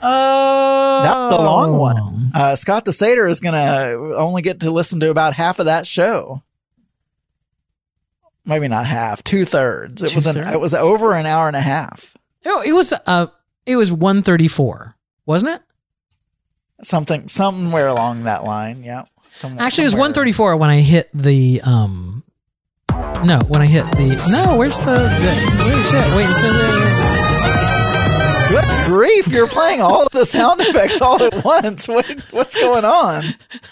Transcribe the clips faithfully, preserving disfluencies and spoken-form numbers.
Oh, that's the long one. Uh, Scott the Satyr is going to only get to listen to about half of that show. Maybe not half, two thirds. It Two was an, thirds? it was over an hour and a half. No, it was uh, it was one thirty-four, wasn't it? Something, somewhere along that line. Yeah. Somewhere, Actually, it was somewhere. one thirty-four when I hit the um. No, when I hit the no. Where's the, the wait, shit, wait, so the, Good grief! You're playing all of the sound effects all at once. What what's going on?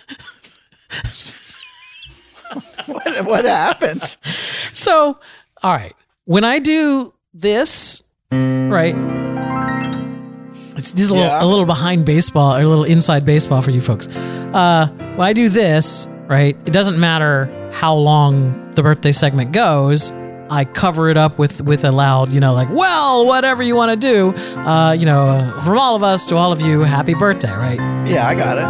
what what happened? So, all right. When I do this, right? It's this is a little, Yeah. a little behind baseball, or a little inside baseball for you folks. Uh, when I do this, right, it doesn't matter how long the birthday segment goes. I cover it up with with a loud, you know, like, well, whatever you want to do, uh, you know, uh, from all of us to all of you, happy birthday, right? Yeah, I got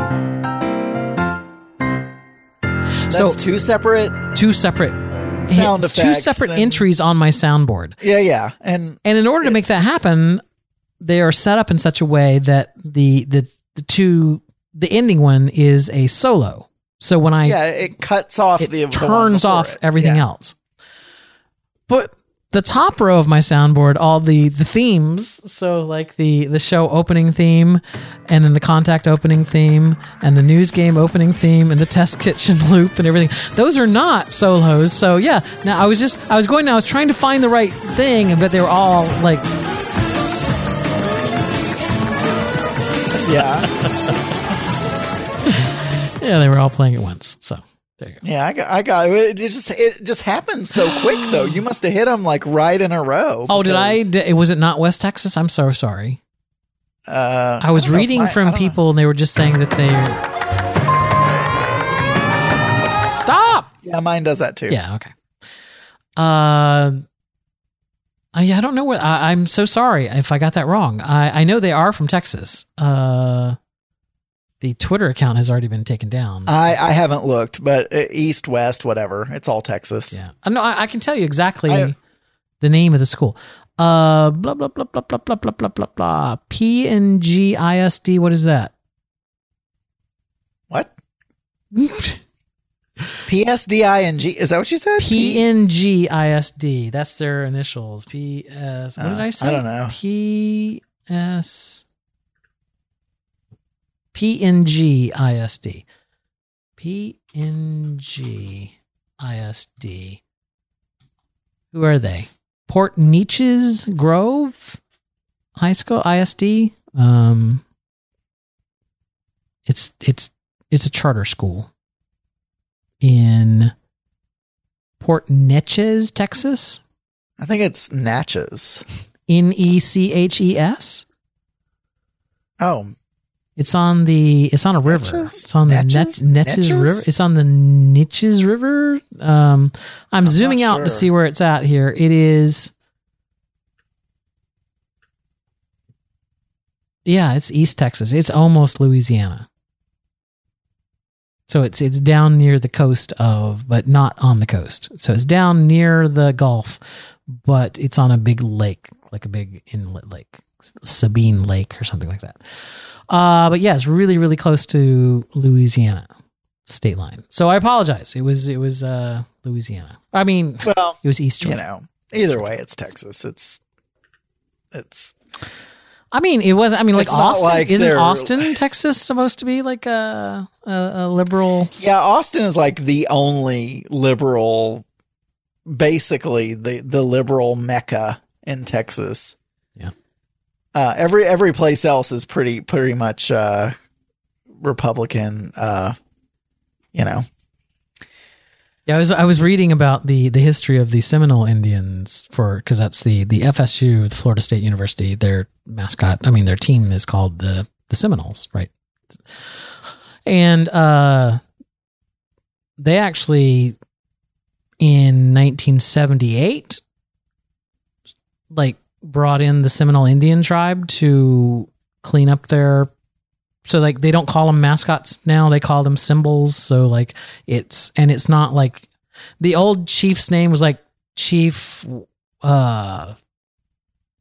it. That's So- two separate. Two separate Sound two effects separate and- entries on my soundboard. Yeah, yeah, and And in order to make that happen, they are set up in such a way that the the the two the ending one is a solo. So when I yeah, it cuts off it the the one turns before off it. everything Yeah. else. But the top row of my soundboard, all the the themes, so like the the show opening theme, and then the contact opening theme, and the news game opening theme, and the test kitchen loop and everything. Those are not solos. So yeah, now I was just I was going. I was trying to find the right thing, but they were all like. Yeah, Yeah, they were all playing at once. So there you go. yeah, I got, I got it. Just it just happens so quick though. You must have hit them like right in a row. Oh, did I? because, Did, was it not West Texas? I'm so sorry. Uh, I was don't know if reading my- I from don't know. people, and they were just saying that they. Stop. Yeah, mine does that too. Yeah. Okay. Uh. I, I don't know what. I, I'm so sorry if I got that wrong. I, I know they are from Texas. Uh, the Twitter account has already been taken down. I, I haven't looked, but uh, east, west, whatever. It's all Texas. Yeah. Uh, no, I, I can tell you exactly I- the name of the school. Uh, blah blah blah blah blah blah blah blah blah blah. P N G I S D. What is that? What? P S D I N G. Is that what you said? P N G I S D. That's their initials. P S. What did Uh, I say? I don't know. P S. P N G I S D. P N G I S D. Who are they? Port Neches Grove High School, I S D. Um, it's it's it's a charter school in Port Neches, Texas. I think it's Natchez. N E C H E S. Oh, It's on the. It's on a river. Netches? It's on the Netches? Net, Netches Netches? River. It's on the Netches River. Um, I'm, I'm zooming not out sure. to see where it's at here. It is. Yeah, it's East Texas. It's almost Louisiana. So it's it's down near the coast of, but not on the coast. So it's down near the Gulf, but it's on a big lake, like a big inlet lake, Sabine Lake or something like that. Uh, but yeah, it's really, really close to Louisiana state line. So I apologize. It was it was uh, Louisiana. I mean, well, it was East you Georgia. know, either way, it's Texas. It's, it's, I mean, it was. I mean, like It's not Austin. like Isn't they're- Austin, Texas, supposed to be like a a, a liberal? yeah, Austin is like the only liberal, basically the, the liberal mecca in Texas. Yeah. Uh, every, every place else is pretty, pretty much, uh, Republican, uh, you know. Yeah, I was I was reading about the the history of the Seminole Indians for because that's the the F S U, the Florida State University. Their mascot, I mean, their team is called the the Seminoles, right? And uh, they actually in nineteen seventy-eight, like brought in the Seminole Indian tribe to clean up their. So like they don't call them mascots now, they call them symbols. So like it's and it's not like the old chief's name was like Chief uh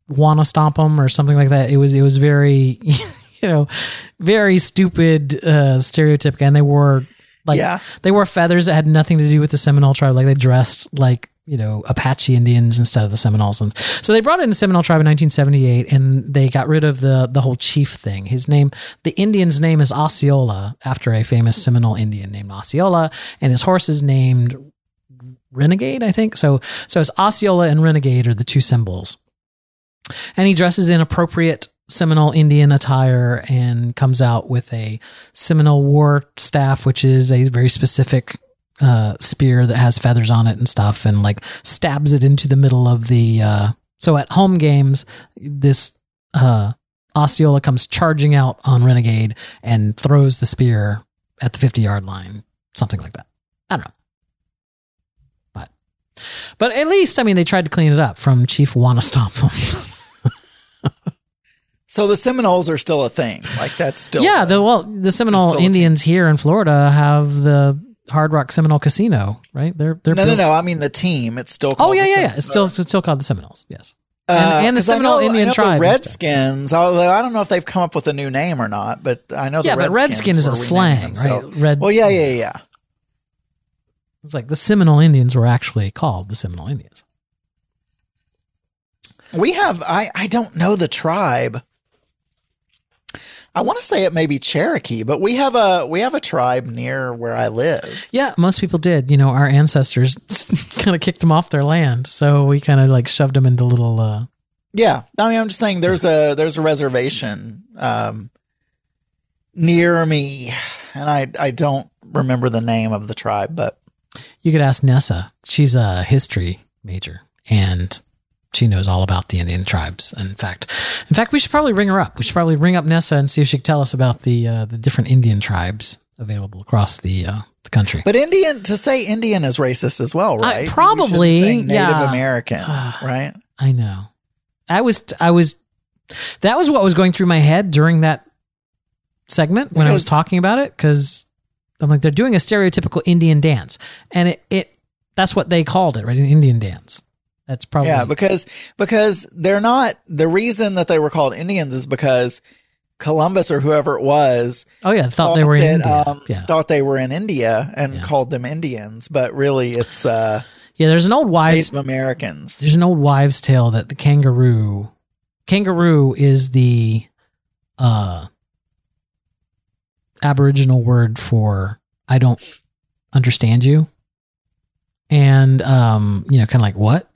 wanna stomp them or something like that. It was it was very you know very stupid, uh, stereotypical, and they wore like Yeah. they wore feathers that had nothing to do with the Seminole tribe. Like they dressed like you know Apache Indians instead of the Seminoles, and so they brought in the Seminole tribe in nineteen seventy-eight, and they got rid of the the whole chief thing. His name, the Indian's name is Osceola, after a famous Seminole Indian named Osceola, and his horse is named Renegade, I think. So so it's Osceola and Renegade are the two symbols. And he dresses in appropriate Seminole Indian attire and comes out with a Seminole war staff, which is a very specific uh, spear that has feathers on it and stuff, and like stabs it into the middle of the. Uh, so at home games, this uh, Osceola comes charging out on Renegade and throws the spear at the fifty yard line, something like that. I don't know. But, but at least, I mean, they tried to clean it up from Chief Wanastomp. So the Seminoles are still a thing. Like that's still yeah. The well, the Seminole still a Indians here in Florida have the Hard Rock Seminole Casino, right? They're they're no, built- no, no. I mean the team. It's still Oh called yeah, the yeah, yeah. Sem- It's still it's still called the Seminoles. Yes, Uh, and, and the 'cause I Seminole know- Indian I know tribe. the and stuff. Redskins. Although I don't know if they've come up with a new name or not, but I know. Yeah, the but Redskins Redskin is a were slang, renaming right? themselves. Red. Well, yeah, yeah, yeah. It's like the Seminole Indians were actually called the Seminole Indians. We have. I I don't know the tribe. I want to say it may be Cherokee, but we have a we have a tribe near where I live. Yeah, most people did. You know, our ancestors kind of kicked them off their land, so we kind of like shoved them into little. Uh, Yeah, I mean, I'm just saying there's a there's a reservation um, near me, and I I don't remember the name of the tribe, but you could ask Nessa. She's a history major, and she knows all about the Indian tribes. In fact, in fact, we should probably ring her up. We should probably ring up Nessa and see if she can tell us about the uh, the different Indian tribes available across the uh, the country. but Indian to say Indian is racist as well, right? We should probably, say Native yeah. American, right? I know. I was, I was, that was what was going through my head during that segment when I was Because- talking about it. Cause I'm like, they're doing a stereotypical Indian dance, and it, it, that's what they called it, right? An Indian dance. That's probably, Yeah, because because they're not the reason that they were called Indians is because Columbus or whoever it was oh yeah, thought they were in that, India. um, yeah. thought they were in India and Yeah. called them Indians, but really it's uh, Yeah. There's an old wives, Native Americans. there's an old wives tale that the kangaroo, kangaroo is the, uh, Aboriginal word for, I don't understand you. And, um, you know, kind of like what?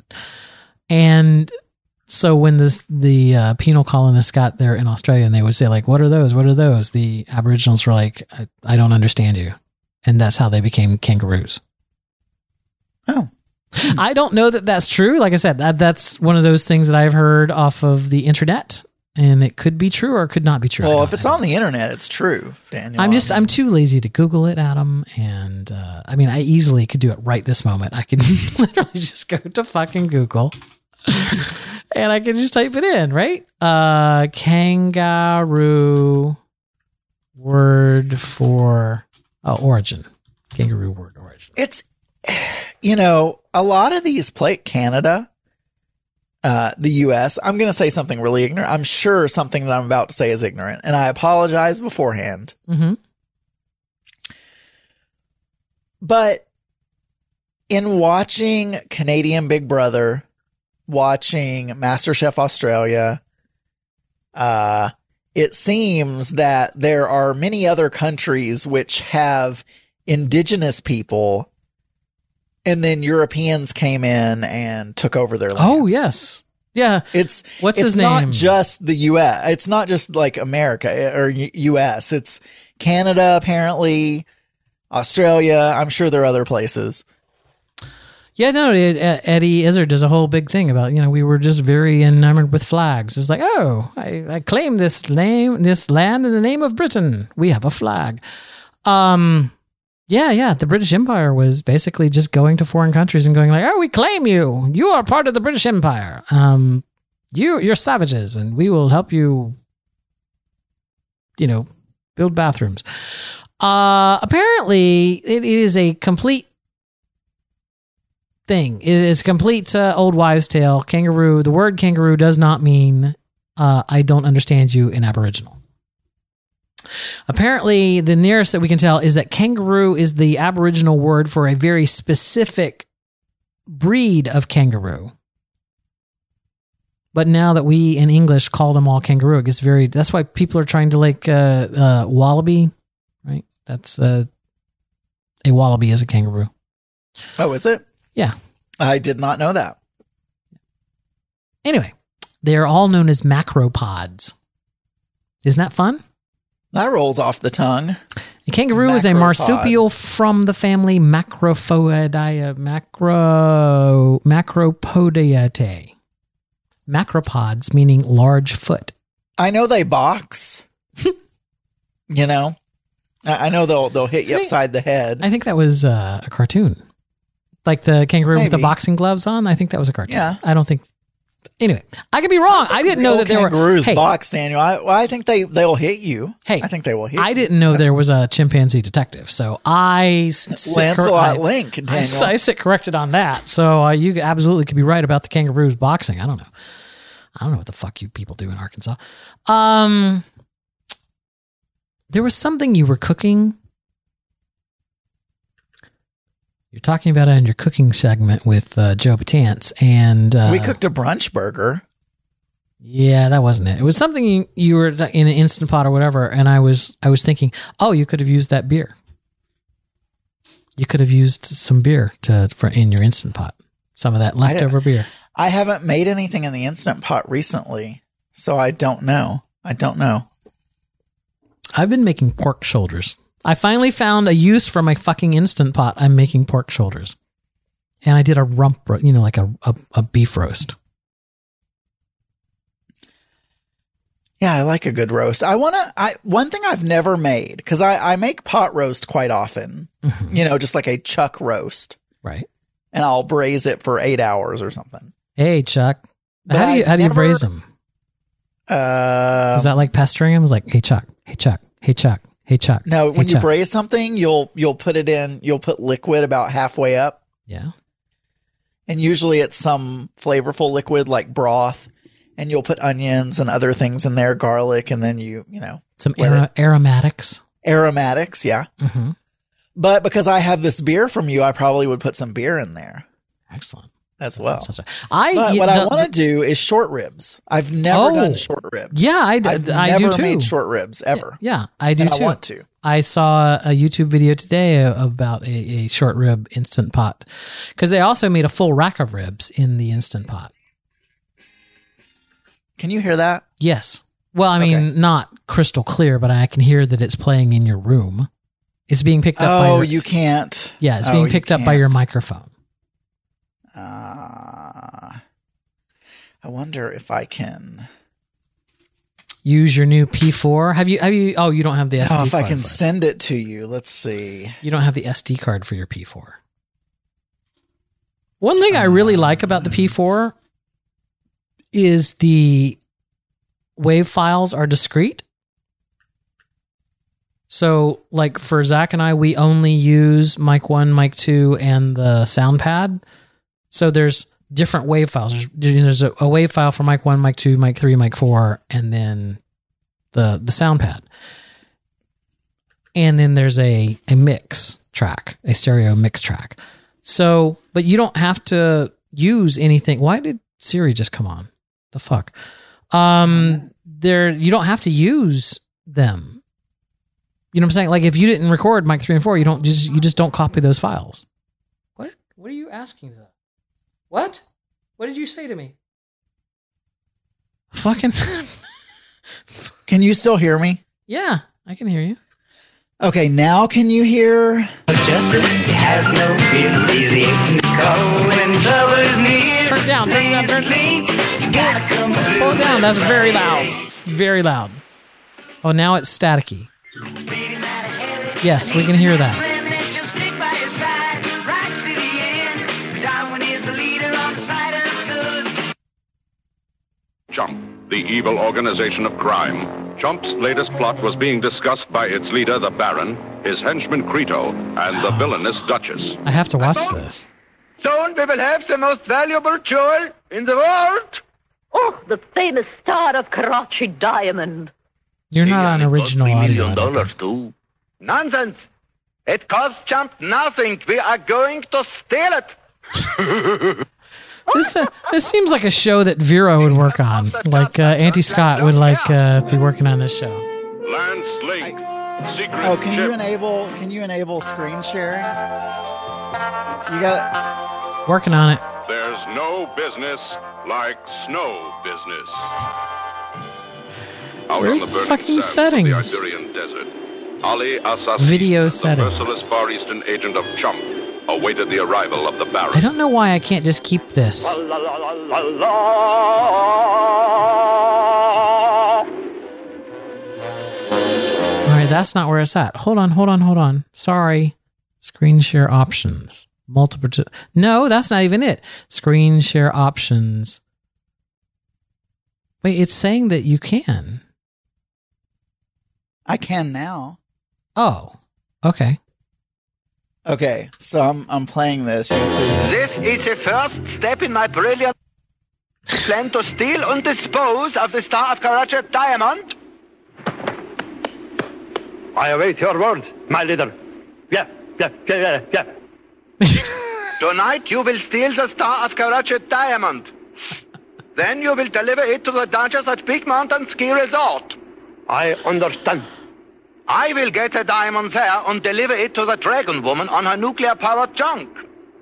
And so when this, the uh, penal colonists got there in Australia, and they would say like, what are those? What are those? The Aboriginals were like, I, I don't understand you. And that's how they became kangaroos. Oh. I don't know that that's true. Like I said, that that's one of those things that I've heard off of the internet, and it could be true or it could not be true. I Well, don't- if it's I don't- on the internet, it's true, Daniel. I'm just, I I'm mean, too lazy to Google it, Adam. And, uh, I mean, I easily could do it right this moment. I could literally just go to fucking Google and I can just type it in, right? Uh, kangaroo word for, oh, origin. Kangaroo word origin. it's you know, a lot of these play Canada, uh, the U S. I'm going to say something really ignorant. I'm sure something that I'm about to say is ignorant, and I apologize beforehand. Mm-hmm. But in watching Canadian Big Brother, watching MasterChef Australia, uh, it seems that there are many other countries which have indigenous people, and then Europeans came in and took over their land. Oh, yes. Yeah. It's What's it's his not name? just the U S. It's not just like America or U- U.S. It's Canada, apparently, Australia. I'm sure there are other places. Yeah, no, it, uh, Eddie Izzard does a whole big thing about, you know, we were just very enamored with flags. It's like, oh, I, I claim this name, this land in the name of Britain. We have a flag. Um, yeah, yeah. The British Empire was basically just going to foreign countries and going like, oh, we claim you. You are part of the British Empire. Um, you, you're savages, and we will help you, you know, build bathrooms. Uh, apparently, it is a complete thing. It is a complete uh, old wives' tale. Kangaroo. The word kangaroo does not mean uh, I don't understand you in Aboriginal. Apparently, the nearest that we can tell is that kangaroo is the Aboriginal word for a very specific breed of kangaroo. But now that we in English call them all kangaroo, it gets very. That's why people are trying to like uh, uh, wallaby, right? That's uh, a wallaby is a kangaroo. Oh, is it? Yeah. I did not know that. Anyway, they are all known as macropods. Isn't that fun? That rolls off the tongue. A kangaroo is a Macropod. marsupial from the family Macropodidae, macro, Macropodidae. Macropods, meaning large foot. I know they box. You know? I I know they'll they'll hit you I think- upside the head. I think that was uh, a cartoon. Like the kangaroo with the Maybe. boxing gloves on. I think that was a cartoon. Yeah. I don't think. Anyway, I could be wrong. I, didn't know Real that there were kangaroos Hey, box, Daniel. I, well, I think they they'll hit you. Hey, I think they will hit. I you. didn't know there That's was a chimpanzee detective, so I s- sit cor- Lancelot I- Link, I, Daniel. s- I sit corrected on that. So uh, you absolutely could be right about the kangaroos boxing. I don't know. I don't know what the fuck you people do in Arkansas. Um, there was something you were cooking. You're talking about it in your cooking segment with uh, Joe Batance, and uh, we cooked a brunch burger. Yeah, that wasn't it. It was something you, you were in an Instant Pot or whatever, and I was I was thinking, oh, you could have used that beer. You could have used some beer to for in your Instant Pot, some of that leftover beer. I haven't made anything in the Instant Pot recently, so I don't know. I don't know. I've been making pork shoulders. I finally found a use for my fucking Instant Pot. I'm making pork shoulders, and I did a rump, ro- you know, like a a, a beef roast. Yeah, I like a good roast. I want to, I, one thing I've never made, cause I, I make pot roast quite often, Mhm. you know, just like a chuck roast, Right. and I'll braise it for eight hours or something. Hey, Chuck. But how do you I've how do you never- braise them? Uh, Is that like pestering him? It's like, hey, Chuck. Hey, Chuck. Hey, Chuck. Hey, Chuck. no, hey, when you Chuck. braise something, you'll, you'll put it in, you'll put liquid about halfway up, Yeah. and usually it's some flavorful liquid like broth, and you'll put onions and other things in there, garlic, and then you, you know, Some Let ara- aromatics. aromatics. Yeah. Mm-hmm. But because I have this beer from you, I probably would put some beer in there Excellent. as well. That sounds right. I But you what I know, want to do is short ribs. I've never Oh. done short ribs. Yeah, I, d- I've I never do too. made short ribs ever. Yeah, I do and too. I want to. I saw a YouTube video today about a, a short rib Instant Pot because they also made a full rack of ribs in the Instant Pot. Can you hear that? Yes. Well, I mean, Okay. not crystal clear, but I can hear that it's playing in your room. It's being picked up by Oh, your, you can't. yeah, it's Oh, being you picked up by can't. your microphone. Uh, I wonder if I can. Use your new P four. Have you? Have you? Oh, you don't have the S D Oh, if card. I can for it. send it to you. Let's see. You don't have the S D card for your P four. One thing I really like about the P four is the wave files are discrete. So, like for Zach and I, we only use mic one, mic two, and the sound pad. So there's different wave files. There's, there's a, a wave file for mic one, mic two, mic three, mic four, and then the the sound pad. And then there's a, a mix track, a stereo mix track. So, but you don't have to use anything. Why did Siri just come on? The fuck? Um, there, you don't have to use them. You know what I'm saying? Like if you didn't record mic three and four, you don't just, you just don't copy those files. What? What are you asking though? What? What did you say to me? Fucking. Can you still hear me? Yeah, I can hear you. Okay, now can you hear? Justice has no fear, easy to call when trouble is near. Turn it down, turn it down, turn it down. Gotta come through. Pull it down. That's very loud. Very loud. Oh, now it's staticky. Yes, we can hear that. Chump, the evil organization of crime. Chump's latest plot was being discussed by its leader, the Baron, his henchman Creto, and the villainous Duchess. I have to watch this. Soon we will have the most valuable jewel in the world. Oh, the famous star of Karachi Diamond. You're not on original Three audio. million I don't dollars think. too. Nonsense. It costs Chump nothing. We are going to steal it. This uh, this seems like a show that Vero would work on. Like uh, Auntie Scott would like uh, be working on this show. Lance Link, secret Oh, can chip. you enable? Can you enable screen sharing? You got Working on it. There's no business like snow business. Out Where's on the the burning fucking sands of the settings? Iberian desert, Ali Assassin, Video the settings. merciless Far Eastern agent of Chump, awaited the arrival of the I Baron. don't know why I can't just keep this. La la la la la. All right, that's not where it's at. Hold on, hold on, hold on. Sorry. Screen share options. Multiple. T- no, that's not even it. Screen share options. Wait, it's saying that you can. I can now. Oh, okay. Okay, so I'm I'm playing this. You can see. This is the first step in my brilliant plan to steal and dispose of the Star of Karachi Diamond. I await your words, my leader. Yeah, yeah, yeah, yeah, yeah. Tonight you will steal the Star of Karachi Diamond. Then you will deliver it to the Duchess at Big Mountain Ski Resort. I understand. I will get the diamond there and deliver it to the Dragon Woman on her nuclear-powered junk.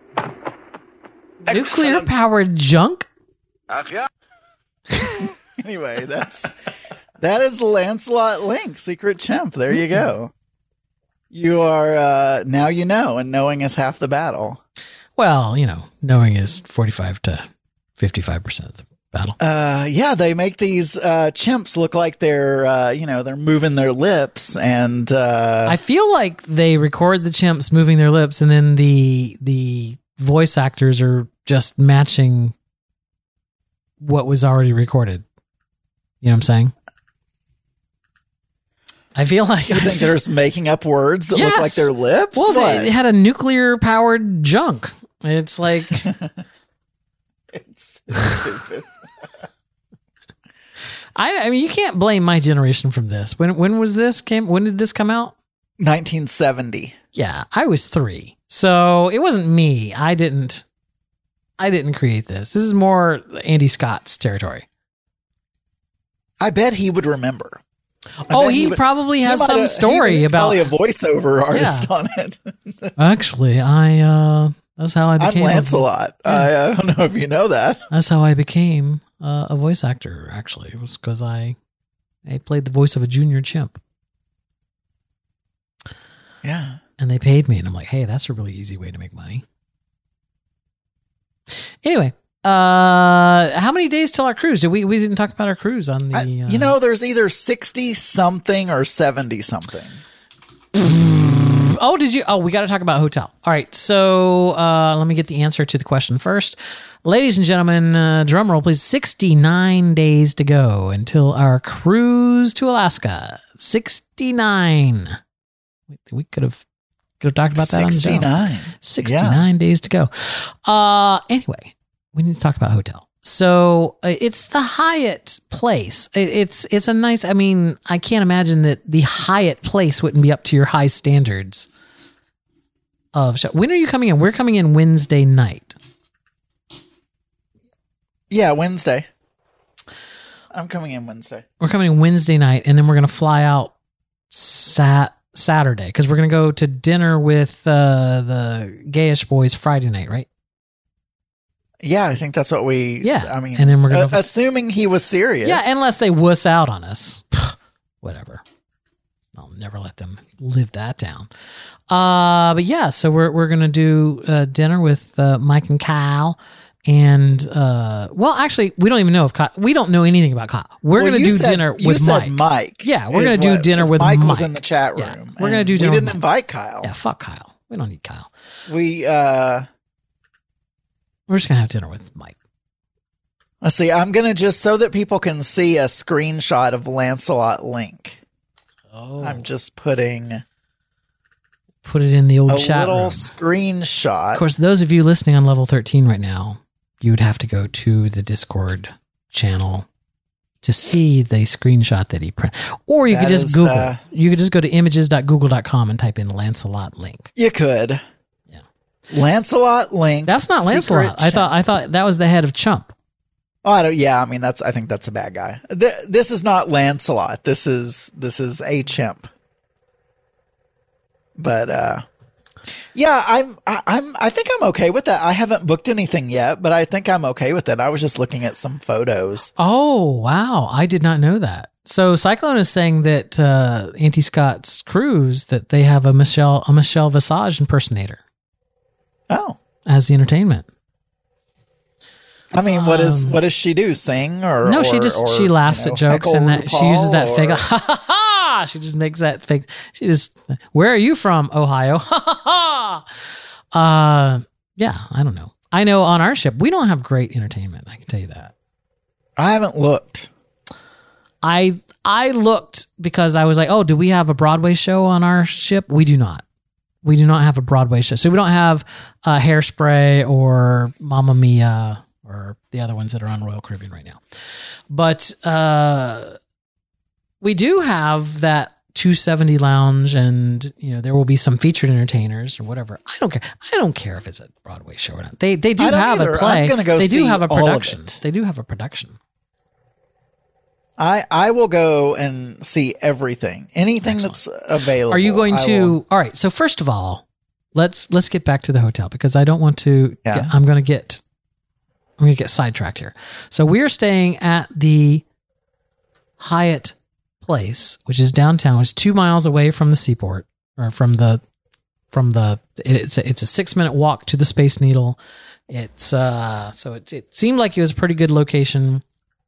Nuclear powered junk? Ach ja. Anyway, that's that is Lancelot Link, Secret Chimp. There you go. You are uh, now you know, and knowing is half the battle. Well, you know, knowing is forty-five to fifty-five percent of the battle. Uh, yeah, they make these uh, chimps look like they're uh, you know they're moving their lips, and uh, I feel like they record the chimps moving their lips, and then the the voice actors are just matching what was already recorded. You know what I'm saying? I feel like you think they're just making up words that look Yes. like their lips. well, What? they, they had a nuclear powered junk. It's like it's, it's stupid. I, I mean, you can't blame my generation from this. When when was this came? When did this come out? nineteen seventy. Yeah, I was three, so it wasn't me. I didn't. I didn't create this. This is more Andy Scott's territory. I bet he would remember. I Oh, bet he, would- probably he has might some have- story he was about. probably a voiceover artist on it. Actually, I uh, that's how I I'm became. a- Lancelot. I, I don't know if you know that. That's how I became uh, a voice actor. Actually, it was because I I played the voice of a junior chimp, Yeah. and they paid me, and I'm like, hey, that's a really easy way to make money. Anyway, uh, how many days till our cruise? Did we we didn't talk about our cruise on the? I, uh, you know, there's either sixty something or seventy something. Oh, did you? Oh, we got to talk about hotel. All right. So uh, let me get the answer to the question first. Ladies and gentlemen, uh, drum roll, please. sixty-nine days to go until our cruise to Alaska. sixty-nine. We, we could have could have talked about that on the show. sixty-nine. sixty-nine days to go. Uh, anyway, we need to talk about hotel. So uh, it's the Hyatt place. It, it's it's a nice. I mean, I can't imagine that the Hyatt place wouldn't be up to your high standards. Of show. When are you coming in? We're coming in Wednesday night. Yeah, Wednesday. I'm coming in Wednesday. We're coming in Wednesday night, and then we're gonna fly out sat Saturday because we're gonna go to dinner with uh, the Gayish boys Friday night, right? Yeah, I think that's what we. Yeah, I mean, and then we're gonna- uh, assuming he was serious. Yeah, unless they wuss out on us. Whatever. I'll never let them live that down. Uh, but yeah, so we're we're gonna do uh, dinner with uh, Mike and Kyle, and uh, well, actually, we don't even know if Kyle, we don't know anything about Kyle. We're Well, gonna you do said- dinner you with said Mike. Mike. Yeah, we're is gonna do what- dinner 'cause with Mike. Mike. Was in the chat room. Yeah, we're gonna and do dinner We with didn't Mike. invite Kyle. Yeah, fuck Kyle. We don't need Kyle. We. uh We're just gonna have dinner with Mike. Let's see. I'm gonna just so that people can see a screenshot of Lancelot Link. Oh, I'm just putting put it in the old a chat little room. screenshot. Of course, those of you listening on level thirteen right now, you would have to go to the Discord channel to see the screenshot that he printed. Or you That could just is, Google. uh, you could just go to images dot google dot com and type in Lancelot Link. You could. Yeah. Lancelot Link. That's not Lancelot. Secret I thought I thought that was the head of Chump. Oh, I don't, yeah, I mean that's. I think that's a bad guy. Th- this is not Lancelot. This is this is a chimp. But uh, yeah, I'm I, I'm I think I'm okay with that. I haven't booked anything yet, but I think I'm okay with it. I was just looking at some photos. Oh, wow. I did not know that. So Cyclone is saying that uh, Auntie Scott's cruise, that they have a Michelle a Michelle Visage impersonator Oh, as the entertainment. I mean, what is what does she do? Sing or No, she or- just or, she laughs you know, at jokes heckle and that she RuPaul uses that fake or- ha ha ha. She just makes that fake. She just where are you from? Ohio. Ha ha ha. Uh, yeah, I don't know. I know on our ship we don't have great entertainment. I can tell you that. I haven't looked. I I looked because I was like, oh, do we have a Broadway show on our ship? We do not. We do not have a Broadway show. So we don't have uh, Hairspray or Mamma Mia or the other ones that are on Royal Caribbean right now. But uh, we do have that two seventy lounge, and you know there will be some featured entertainers or whatever. I don't care. I don't care if it's a Broadway show or not. They they do I don't have either. a play. I'm gonna go they do see have a all of production. it. They do have a production. I I will go and see everything, anything that's available. Are you going I to? will- All right. So first of all, let's let's get back to the hotel because I don't want to. Yeah. Get, I'm going to get. I'm going to get sidetracked here. So we are staying at the Hyatt Place, which is downtown. It's two miles away from the seaport, or from the from the. It's a, it's a six minute walk to the Space Needle. It's uh. So it it seemed like it was a pretty good location.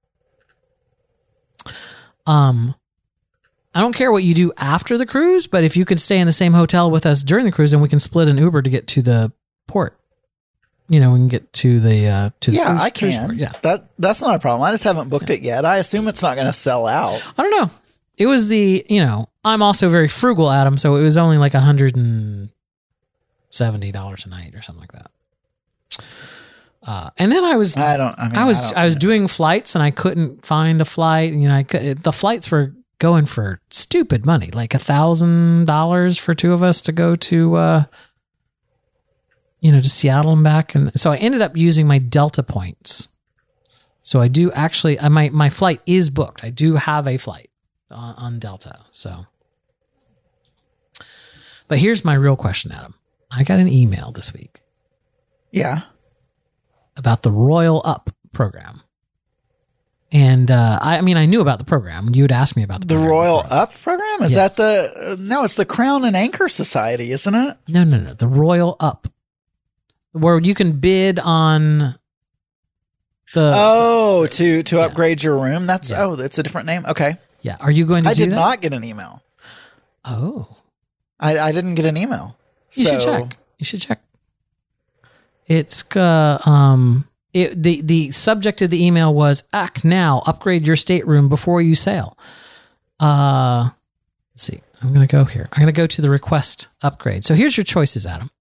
Um, I don't care what you do after the cruise, but if you could stay in the same hotel with us during the cruise, then we can split an Uber to get to the port. You know, we can get to the uh, to the Yeah, cruise, I cruise can. port. Yeah, that that's not a problem. I just haven't booked it yet. I assume it's not going to sell out. I don't know. It was the you know I'm also very frugal, Adam, so it was only like a hundred and seventy dollars a night or something like that. Uh, and then I was I don't. I mean, I was I, don't, I, was doing flights and I couldn't find a flight. You know, I could, the flights were going for stupid money, like a thousand dollars for two of us to go to, uh, you know, to Seattle and back. And so I ended up using my Delta points. So I do actually, I, my my flight is booked. I do have a flight on, on Delta. So, but here's my real question, Adam. I got an email this week Yeah. about the Royal Up program. And uh, I, I mean, I knew about the program. You had asked me about the, The program Royal before. Up program? Is Yeah. that the. Uh, no, it's the Crown and Anchor Society, isn't it? No, no, no. The Royal Up, where you can bid on the. Oh, to to yeah. upgrade your room? That's. Yeah. Oh, it's a different name? Okay. Yeah. Are you going to I do did that? not get an email. Oh, I, I didn't get an email. you so, should check. You should check. It's uh, um. It, the the subject of the email was act now, upgrade your stateroom before you sail. Uh, let's see. I'm gonna go here. I'm gonna go to the request upgrade. So here's your choices, Adam.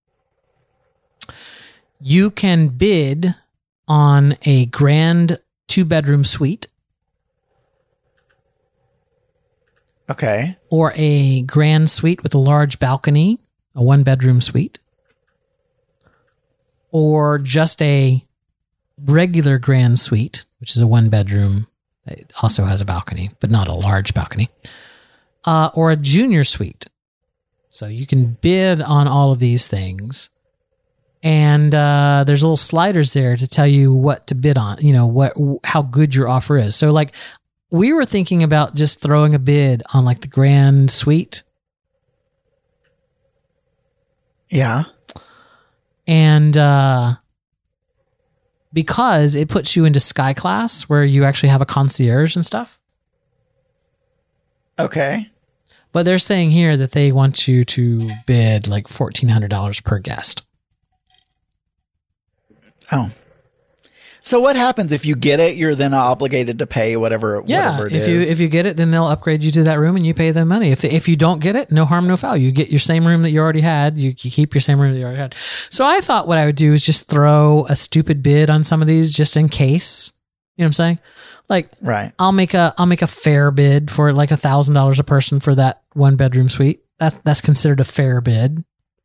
You can bid on a grand two bedroom suite Okay. or a grand suite with a large balcony, a one bedroom suite, or just a regular grand suite, which is a one bedroom. It also has a balcony, but not a large balcony, uh, or a junior suite. So you can bid on all of these things. And uh, there's little sliders there to tell you what to bid on, you know, what how good your offer is. So like we were thinking about just throwing a bid on like the grand suite. Yeah. And uh, because it puts you into sky class where you actually have a concierge and stuff. Okay. But they're saying here that they want you to bid like fourteen hundred dollars per guest. Oh. So what happens if you get it? You're then obligated to pay whatever. Yeah, whatever it if is. you if you get it, then they'll upgrade you to that room and you pay them money. If if you don't get it, no harm, no foul. You get your same room that you already had. You, you keep your same room that you already had. So I thought what I would do is just throw a stupid bid on some of these just in case. You know what I'm saying? Like, right. I'll make a I'll make a fair bid for like a thousand dollars a person for that one bedroom suite. That's that's considered a fair bid.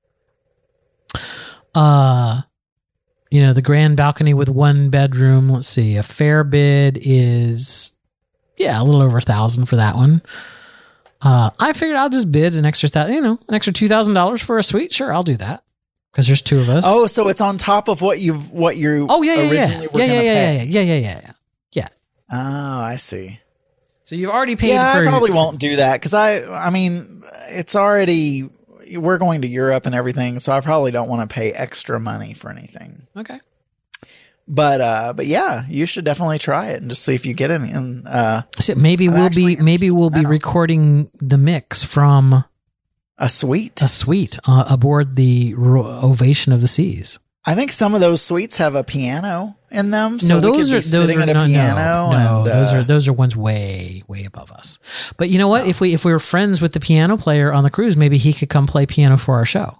Uh. You know, the grand balcony with one bedroom. Let's see. A fair bid is, yeah, a little over a thousand for that one. Uh, I figured I'll just bid an extra, th- you know, an extra two thousand dollars for a suite. Sure, I'll do that because there's two of us. Oh, so it's on top of what you've what you. Oh yeah, yeah, originally yeah, were yeah, gonna yeah, yeah, pay. yeah, yeah, yeah, yeah, yeah, yeah. Oh, I see. So you've already paid. Yeah, for, I probably won't do that because I, I mean, it's already. We're going to Europe and everything, so I probably don't want to pay extra money for anything. Okay. But uh, but yeah, you should definitely try it and just see if you get any. And uh, so maybe I'm we'll actually be maybe we'll be now. recording the mix from a suite. a suite uh, aboard the Ro- Ovation of the Seas. I think some of those suites have a piano in them. So no, we those could be are those sitting are at a no, piano. no, no and, those uh, are those are ones way way above us. But you know what? If we if we were friends with the piano player on the cruise, maybe he could come play piano for our show.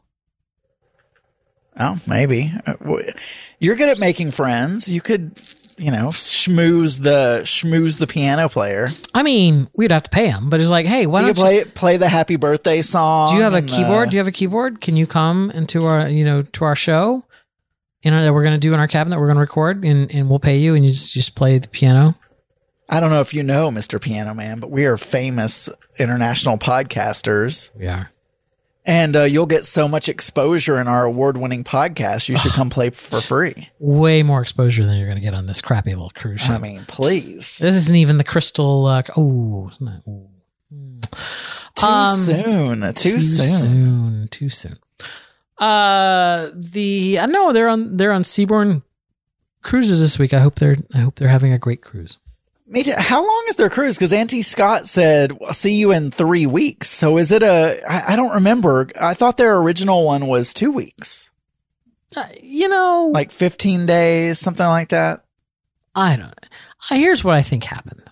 Oh, maybe. Uh, w- You're good at making friends. You could, you know, schmooze the schmooze the piano player. I mean, we'd have to pay him, but it's like, hey, why You don't could play you? play the happy birthday song. Do you have a and, keyboard? uh, Do you have a keyboard? Can you come into our you know to our show? You know that we're going to do in our cabin that we're going to record, and, and we'll pay you, and you just just play the piano. I don't know if you know Mister Piano Man, but we are famous international podcasters. We are. And uh, you'll get so much exposure in our award-winning podcast. You should come play for free. Way more exposure than you're going to get on this crappy little cruise ship. I mean, please. This isn't even the crystal. Uh, oh, it's not- ooh. Too Um, soon. Too, Too soon. soon. Too soon. Uh, the I know they're on they're on Seabourn cruises this week. I hope they're I hope they're having a great cruise. Me too. How long is their cruise? Because Auntie Scott said, "I'll see you in three weeks." So is it a? I, I don't remember. I thought their original one was two weeks, Uh, you know, like fifteen days, something like that. I don't. I, here's what I think happened.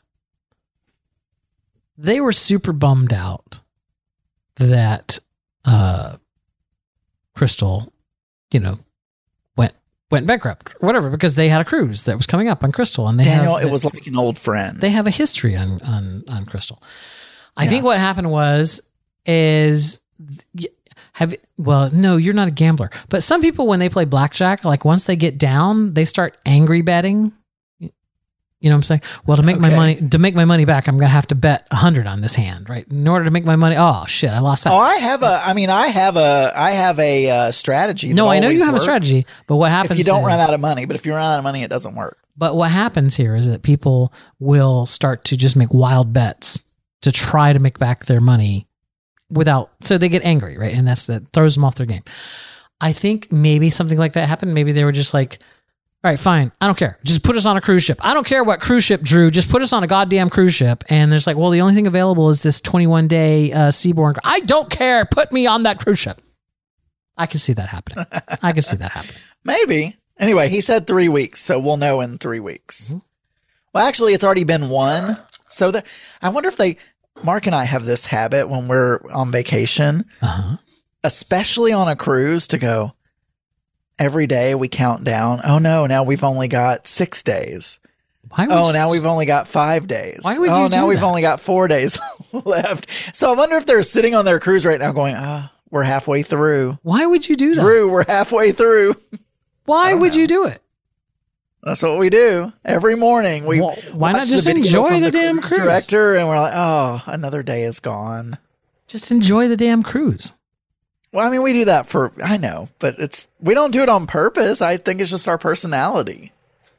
They were super bummed out that uh, Crystal, you know, went went bankrupt or whatever because they had a cruise that was coming up on Crystal, and they Daniel, have, it was like an old friend. they have a history on on on Crystal. I Yeah. think what happened was is have well no you're not a gambler, but some people when they play blackjack, like once they get down they start angry betting. You know what I'm saying? Well, to make my Okay. money to make my money back, I'm gonna have to bet a hundred on this hand, right? In order to make my money, oh shit, I lost that. Oh, I have a. I mean, I have a. I have a uh, strategy. no, that I know you always have works a strategy, but what happens If you don't is, run out of money, but if you run out of money, it doesn't work. But what happens here is that people will start to just make wild bets to try to make back their money without, so they get angry, right? And that's that throws them off their game. I think maybe something like that happened. Maybe they were just like, all right, fine. I don't care. Just put us on a cruise ship. I don't care what cruise ship, Drew. Just put us on a goddamn cruise ship. And there's like, well, the only thing available is this twenty-one day uh, Seabourn. I don't care. Put me on that cruise ship. I can see that happening. I can see that happening. Maybe. Anyway, he said three weeks, so we'll know in three weeks. Mm-hmm. Well, actually, it's already been one. So that I wonder if they, Mark and I have this habit when we're on vacation, Uh-huh. especially on a cruise, to go every day we count down. Oh no, now we've only got six days. Why would Oh, you- now we've only got five days. Why would oh, you now do we've that? only got four days left. So I wonder if they're sitting on their cruise right now going, ah, we're halfway through. Why would you do that? Drew, we're halfway through. Why would know. you do it? That's what we do every morning. We Well, why not watch just the video enjoy from the damn cruise? director, and we're like, oh, another day is gone. Just enjoy the damn cruise. Well, I mean, we do that for I know, but it's we don't do it on purpose. I think it's just our personality.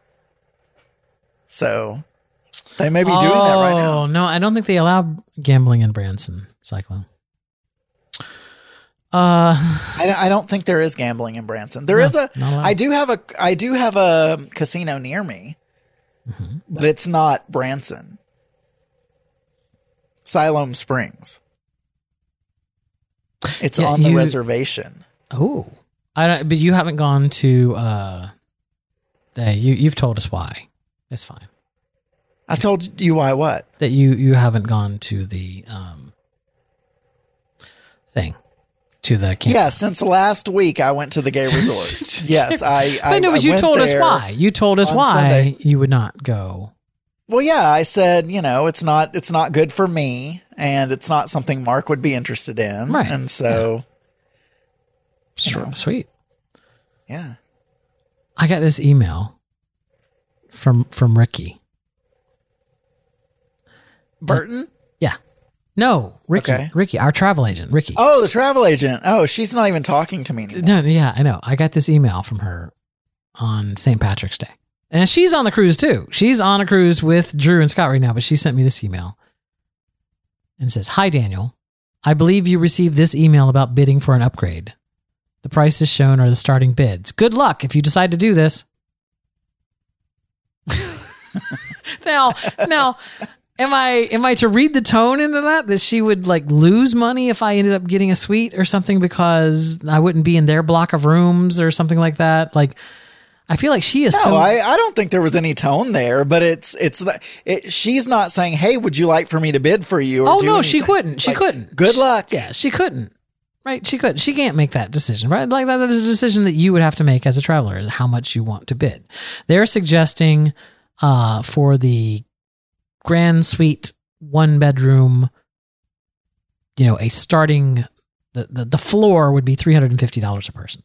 So they may be doing that right now. Oh, no, I don't think they allow gambling in Branson Cyclone. Uh, I, I don't think there is gambling in Branson. There No, is a. not allowed. I do have a. I do have a casino near me, Mm-hmm. but it's not Branson. Siloam Springs. It's Yeah, on the you- reservation. oh, I don't, but you haven't gone to uh, Hey, you you've told us why. It's fine. I told you why what? That you you haven't gone to the um thing. To the camp. Yeah, since last week I went to the gay resort. Yes, I. I, I know, but I you went told us there why. You told us on why Sunday. you would not go. Well, yeah, I said, you know, it's not it's not good for me, and it's not something Mark would be interested in, Right. and so, you Sure. know, Sweet. yeah. I got this email from from Ricky. Burton. Yeah. No, Ricky. Okay. Ricky, our travel agent, Ricky. Oh, the travel agent. Oh, she's not even talking to me anymore. No, yeah, I know. I got this email from her on Saint Patrick's Day. And she's on the cruise too. She's on a cruise with Drew and Scott right now, but she sent me this email and says, "Hi, Daniel. I believe you received this email about bidding for an upgrade. The prices shown are the starting bids. Good luck if you decide to do this." now, now, am I am I to read the tone into that that she would like lose money if I ended up getting a suite or something because I wouldn't be in their block of rooms or something like that? Like, I feel like she is No, so. I, I don't think there was any tone there, but it's it's not- it, she's not saying, "Hey, would you like for me to bid for you?" Or oh do no, she anything. couldn't. She Like, couldn't. Good luck. Yeah, she couldn't. Right? She couldn't. She can't make that decision. Right? Like that is a decision that you would have to make as a traveler. Is how much you want to bid. They're suggesting uh, for the grand suite one bedroom. You know, a starting the the, the floor would be three hundred and fifty dollars a person.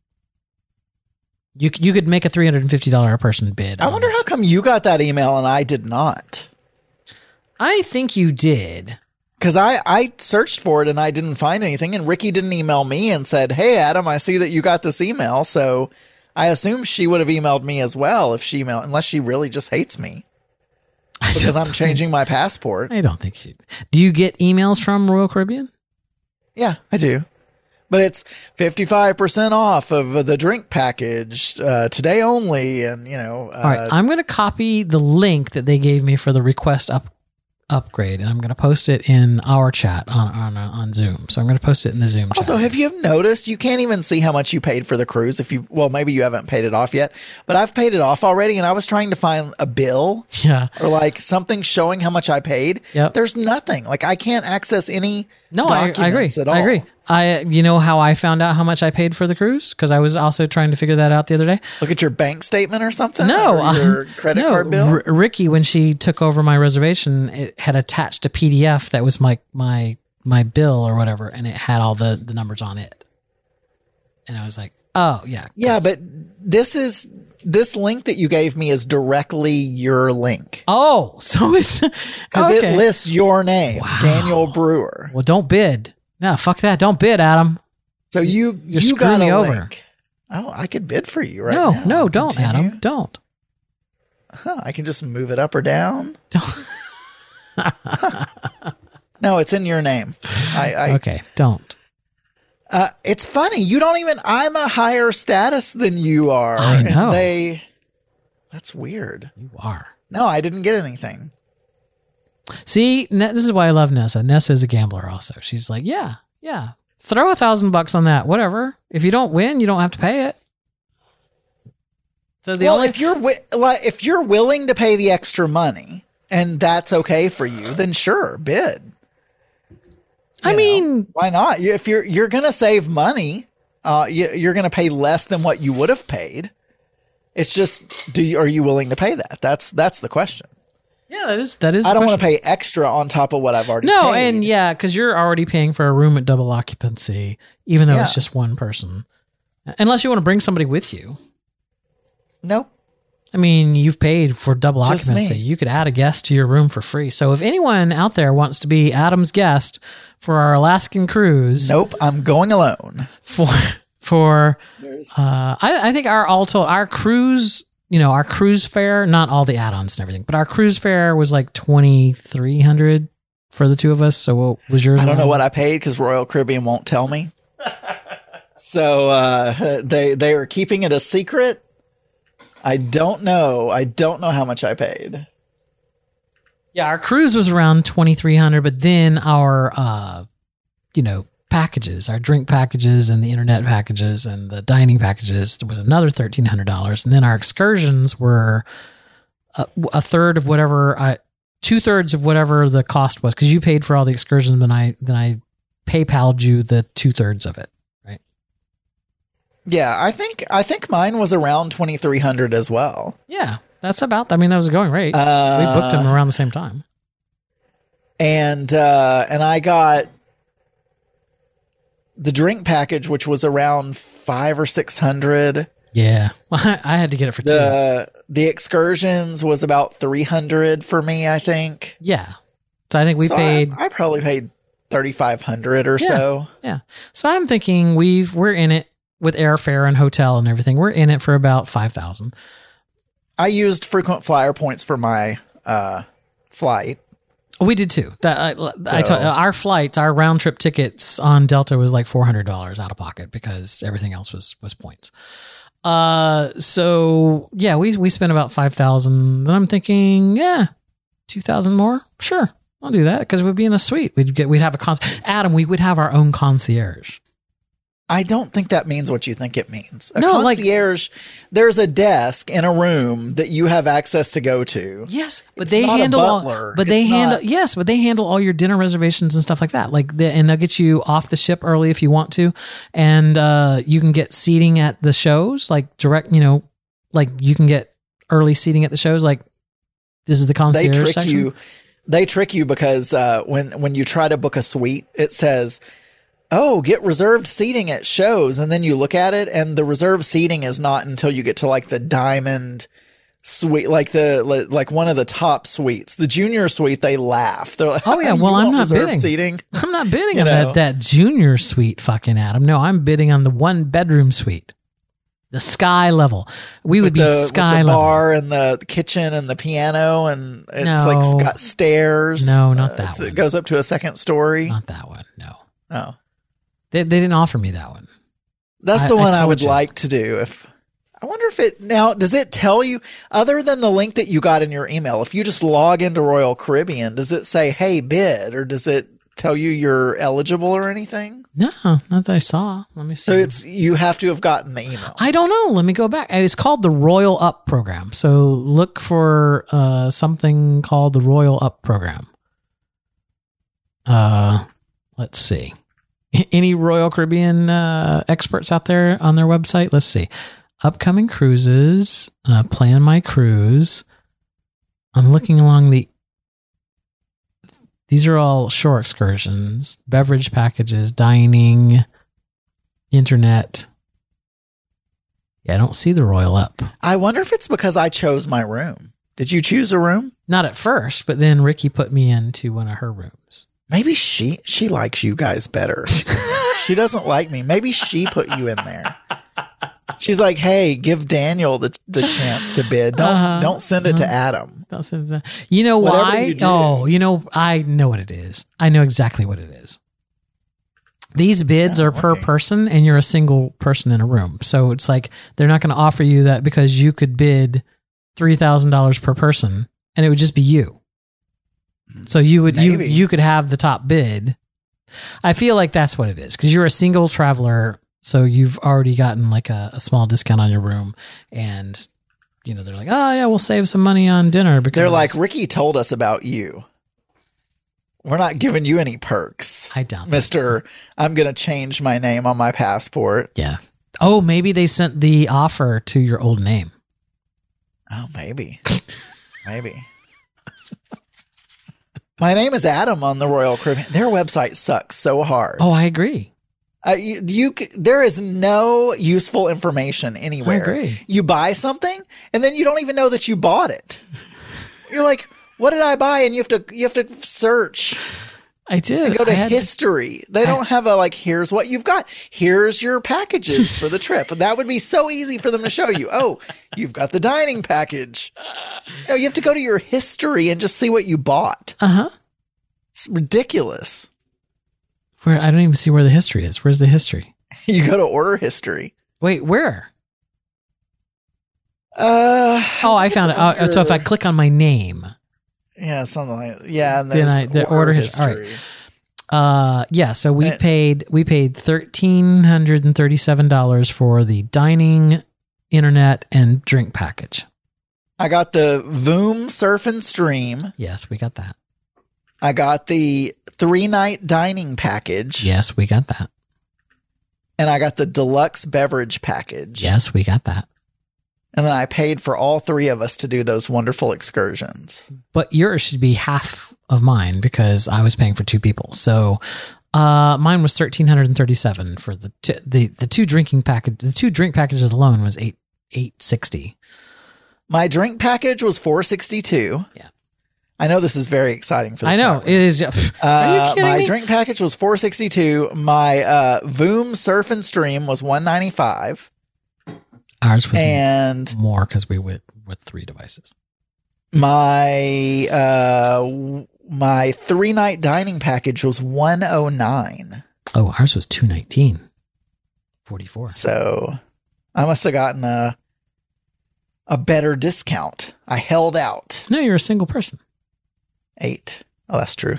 You you could make a three hundred and fifty dollars a person bid. I on wonder it. how come you got that email and I did not. I think you did. Because I, I searched for it and I didn't find anything. And Ricky didn't email me and said, "Hey, Adam, I see that you got this email." So I assume she would have emailed me as well if she emailed, unless she really just hates me because I'm changing my passport. I don't think she. Do you get emails from Royal Caribbean? Yeah, I do. But it's fifty-five percent off of the drink package uh, today only. And, you know, uh, All right, I'm going to copy the link that they gave me for the request up upgrade, and I'm going to post it in our chat on on, on Zoom. So I'm going to post it in the Zoom chat. also, have you noticed you can't even see how much you paid for the cruise if you, well, maybe you haven't paid it off yet, but I've paid it off already. And I was trying to find a bill Yeah. or like something showing how much I paid. Yep. There's nothing. Like I can't access any No, I, documents I agree. at all. I agree. I, you know how I found out how much I paid for the cruise? Because I was also trying to figure that out the other day. Look at your bank statement or something. No, or your uh, credit no, card bill. R- Ricky, when she took over my reservation, it had attached a P D F that was my my my bill or whatever, and it had all the the numbers on it. And I was like, oh yeah, yeah, but this is this link that you gave me is directly your link oh, so it's because okay. it lists your name, Daniel Brewer. Well, don't bid. No, fuck that. Don't bid, Adam. So you You're you got screwing me a over. link. Oh, I could bid for you right no, now. no, don't, Continue. Adam. Don't. Huh, I can just move it up or down. Don't. No, it's in your name. I, I Okay, don't. Uh, it's funny. You don't even. I'm a higher status than you are. I know. And they. That's weird. You are. No, I didn't get anything. See, Ne- this is why I love Nessa. Nessa is a gambler also. She's like, yeah, yeah. Throw a thousand bucks on that, whatever. If you don't win, you don't have to pay it. So the well, only if you're wi- like, if you're willing to pay the extra money and that's okay for you, then sure, bid. I You know, mean, why not? You- If you're you're gonna save money, uh, you, you're gonna pay less than what you would have paid. It's just, do you, are you willing to pay that? That's that's the question. yeah, that is that is. I the don't want to question. pay extra on top of what I've already No, paid. and yeah, because you're already paying for a room at double occupancy, even though Yeah. it's just one person. Unless you want to bring somebody with you. Nope. I mean, you've paid for double Just occupancy. me. You could add a guest to your room for free. So if anyone out there wants to be Adam's guest for our Alaskan cruise, Nope. I'm going alone. for for uh, I, I think our all told our cruise, you know, our cruise fare, not all the add-ons and everything, but our cruise fare was like twenty three hundred for the two of us. So what was yours? I don't know around? what I paid because Royal Caribbean won't tell me. So uh, they they are keeping it a secret. I don't know. I don't know how much I paid. Yeah, our cruise was around twenty three hundred, but then our uh, you know, packages, our drink packages and the internet packages and the dining packages was another thirteen hundred dollars. And then our excursions were a, a third of whatever, I, two thirds of whatever the cost was. Cause you paid for all the excursions. Then I, then I PayPal'd you the two thirds of it. Right. Yeah. I think, I think mine was around twenty-three hundred as well. Yeah. That's about, I mean, that was a going rate. Uh, we booked them around the same time. And, uh, and I got the drink package, which was around five or six hundred. Yeah. Well, I, I had to get it for two. The, the excursions was about three hundred for me, I think. Yeah. So I think we So paid. I, I probably paid thirty-five hundred or Yeah. so. Yeah. So I'm thinking we've, we're in it with airfare and hotel and everything. We're in it for about five thousand. I used frequent flyer points for my, uh, flight. We did too. That I, I So- told, our flights, our round trip tickets on Delta was like four hundred dollars out of pocket because everything else was was points. Uh, so yeah, we we spent about five thousand. Then I'm thinking, yeah, two thousand more. Sure, I'll do that because we'd be in a suite. We'd get we'd have a con. Adam, we would have our own concierge. I don't think that means what you think it means. A No, like- concierge, there's a desk in a room that you have access to go to. Yes, but It's they not a handle all, butler. but they It's handle not- yes, but they handle all your dinner reservations and stuff like that. Like the, and they'll get you off the ship early if you want to, and uh, you can get seating at the shows, like direct. You know, like you can get early seating at the shows. Like this is the They concierge trick section. you. They trick you because uh, when when you try to book a suite, it says, "Oh, get reserved seating at shows," and then you look at it, and the reserved seating is not until you get to like the diamond suite, like the like, like one of the top suites. The junior suite, they laugh. They're like, Oh, yeah, "You well, I'm want not reserved bidding." seating." I'm not bidding You on know. that that junior suite, fucking Adam. No, I'm bidding on the one bedroom suite, the sky level. We would With be the, with sky the level. bar and the kitchen and the piano, and it's No. like it's got stairs. No, not that it's- one. It goes up to a second story. Not that one. No, Oh, they they didn't offer me that one. that's I- the I one I, told would you. like to do. If I wonder if it now does it tell you, other than the link that you got in your email, if you just log into Royal Caribbean, does it say "Hey, bid," or does it tell you you're eligible or anything? No, not that I saw. Let me see. So it's you have to have gotten the email. I don't know. Let me go back. It's called the Royal Up program. So look for uh, something called the Royal Up program. Uh, let's see. Any Royal Caribbean uh, experts out there on their website? Let's see. Upcoming cruises. Uh, plan my cruise. I'm looking along the. These are all shore excursions, beverage packages, dining, internet. Yeah, I don't see the Royal Up. I wonder if it's because I chose my room. Did you choose a room? Not at first, but then Ricky put me into one of her rooms. Maybe she she likes you guys better. She doesn't like me. Maybe she put you in there. She's like, "Hey, give Daniel the, the chance to bid. Don't Uh-huh. don't send it to Adam." You know Whatever why? you do. Oh, you know, I know what it is. I know exactly what it is. These bids Oh, are per okay. person, and you're a single person in a room. So it's like they're not going to offer you that because you could bid three thousand dollars per person, and it would just be you. So you would you Maybe. you could have the top bid. I feel like that's what it is because you're a single traveler, so you've already gotten like a, a small discount on your room, and you know they're like, oh yeah, we'll save some money on dinner because They're like, "Ricky told us about you. We're not giving you any perks, I doubt that. Mister I'm going to change my name on my passport." Yeah. Oh, maybe they sent the offer to your old name. Oh, maybe. Maybe. My name is Adam on the Royal Caribbean. Their website sucks so hard. Oh, I agree. Uh, you, you c- there is no useful information anywhere. I agree. You buy something and then you don't even know that you bought it. You're like, "What did I buy?" And you have to you have to search I did. and go to I had to- history. They don't have a like, "Here's what you've got. Here's your packages for the trip." That would be so easy for them to show you. "Oh, you've got the dining package." No, you have to go to your history and just see what you bought. Uh-huh. It's ridiculous. Where I don't even see where the history is. Where's the history? You go to order history. Wait, where? Uh, Oh, I think found it's it. Oh, so if I under- click on my name, yeah, something like yeah, and Then there's I- the order his- all right. Uh, yeah. So we And- paid we paid thirteen hundred and thirty seven dollars for the dining, internet, and drink package. I got the Voom Surf and Stream. Yes, we got that. I got the three night dining package. Yes, we got that. And I got the deluxe beverage package. Yes, we got that. And then I paid for all three of us to do those wonderful excursions. But yours should be half of mine because I was paying for two people. So uh, mine was thirteen hundred and thirty-seven for the t- the the two drinking package. The two drink packages alone was eight eight sixty. My drink package was four sixty-two. Yeah. I know this is very exciting for the I know chat it is. Are you Uh, kidding my me? drink package was four sixty-two. My uh, Voom Surf and Stream was one ninety-five. Ours was And more because we went with three devices. my uh, w- my three night dining package was one oh nine. Oh, ours was two nineteen. Forty-four. So I must have gotten a a better discount. I held out. No, you're a single person. Eight. Oh, that's true.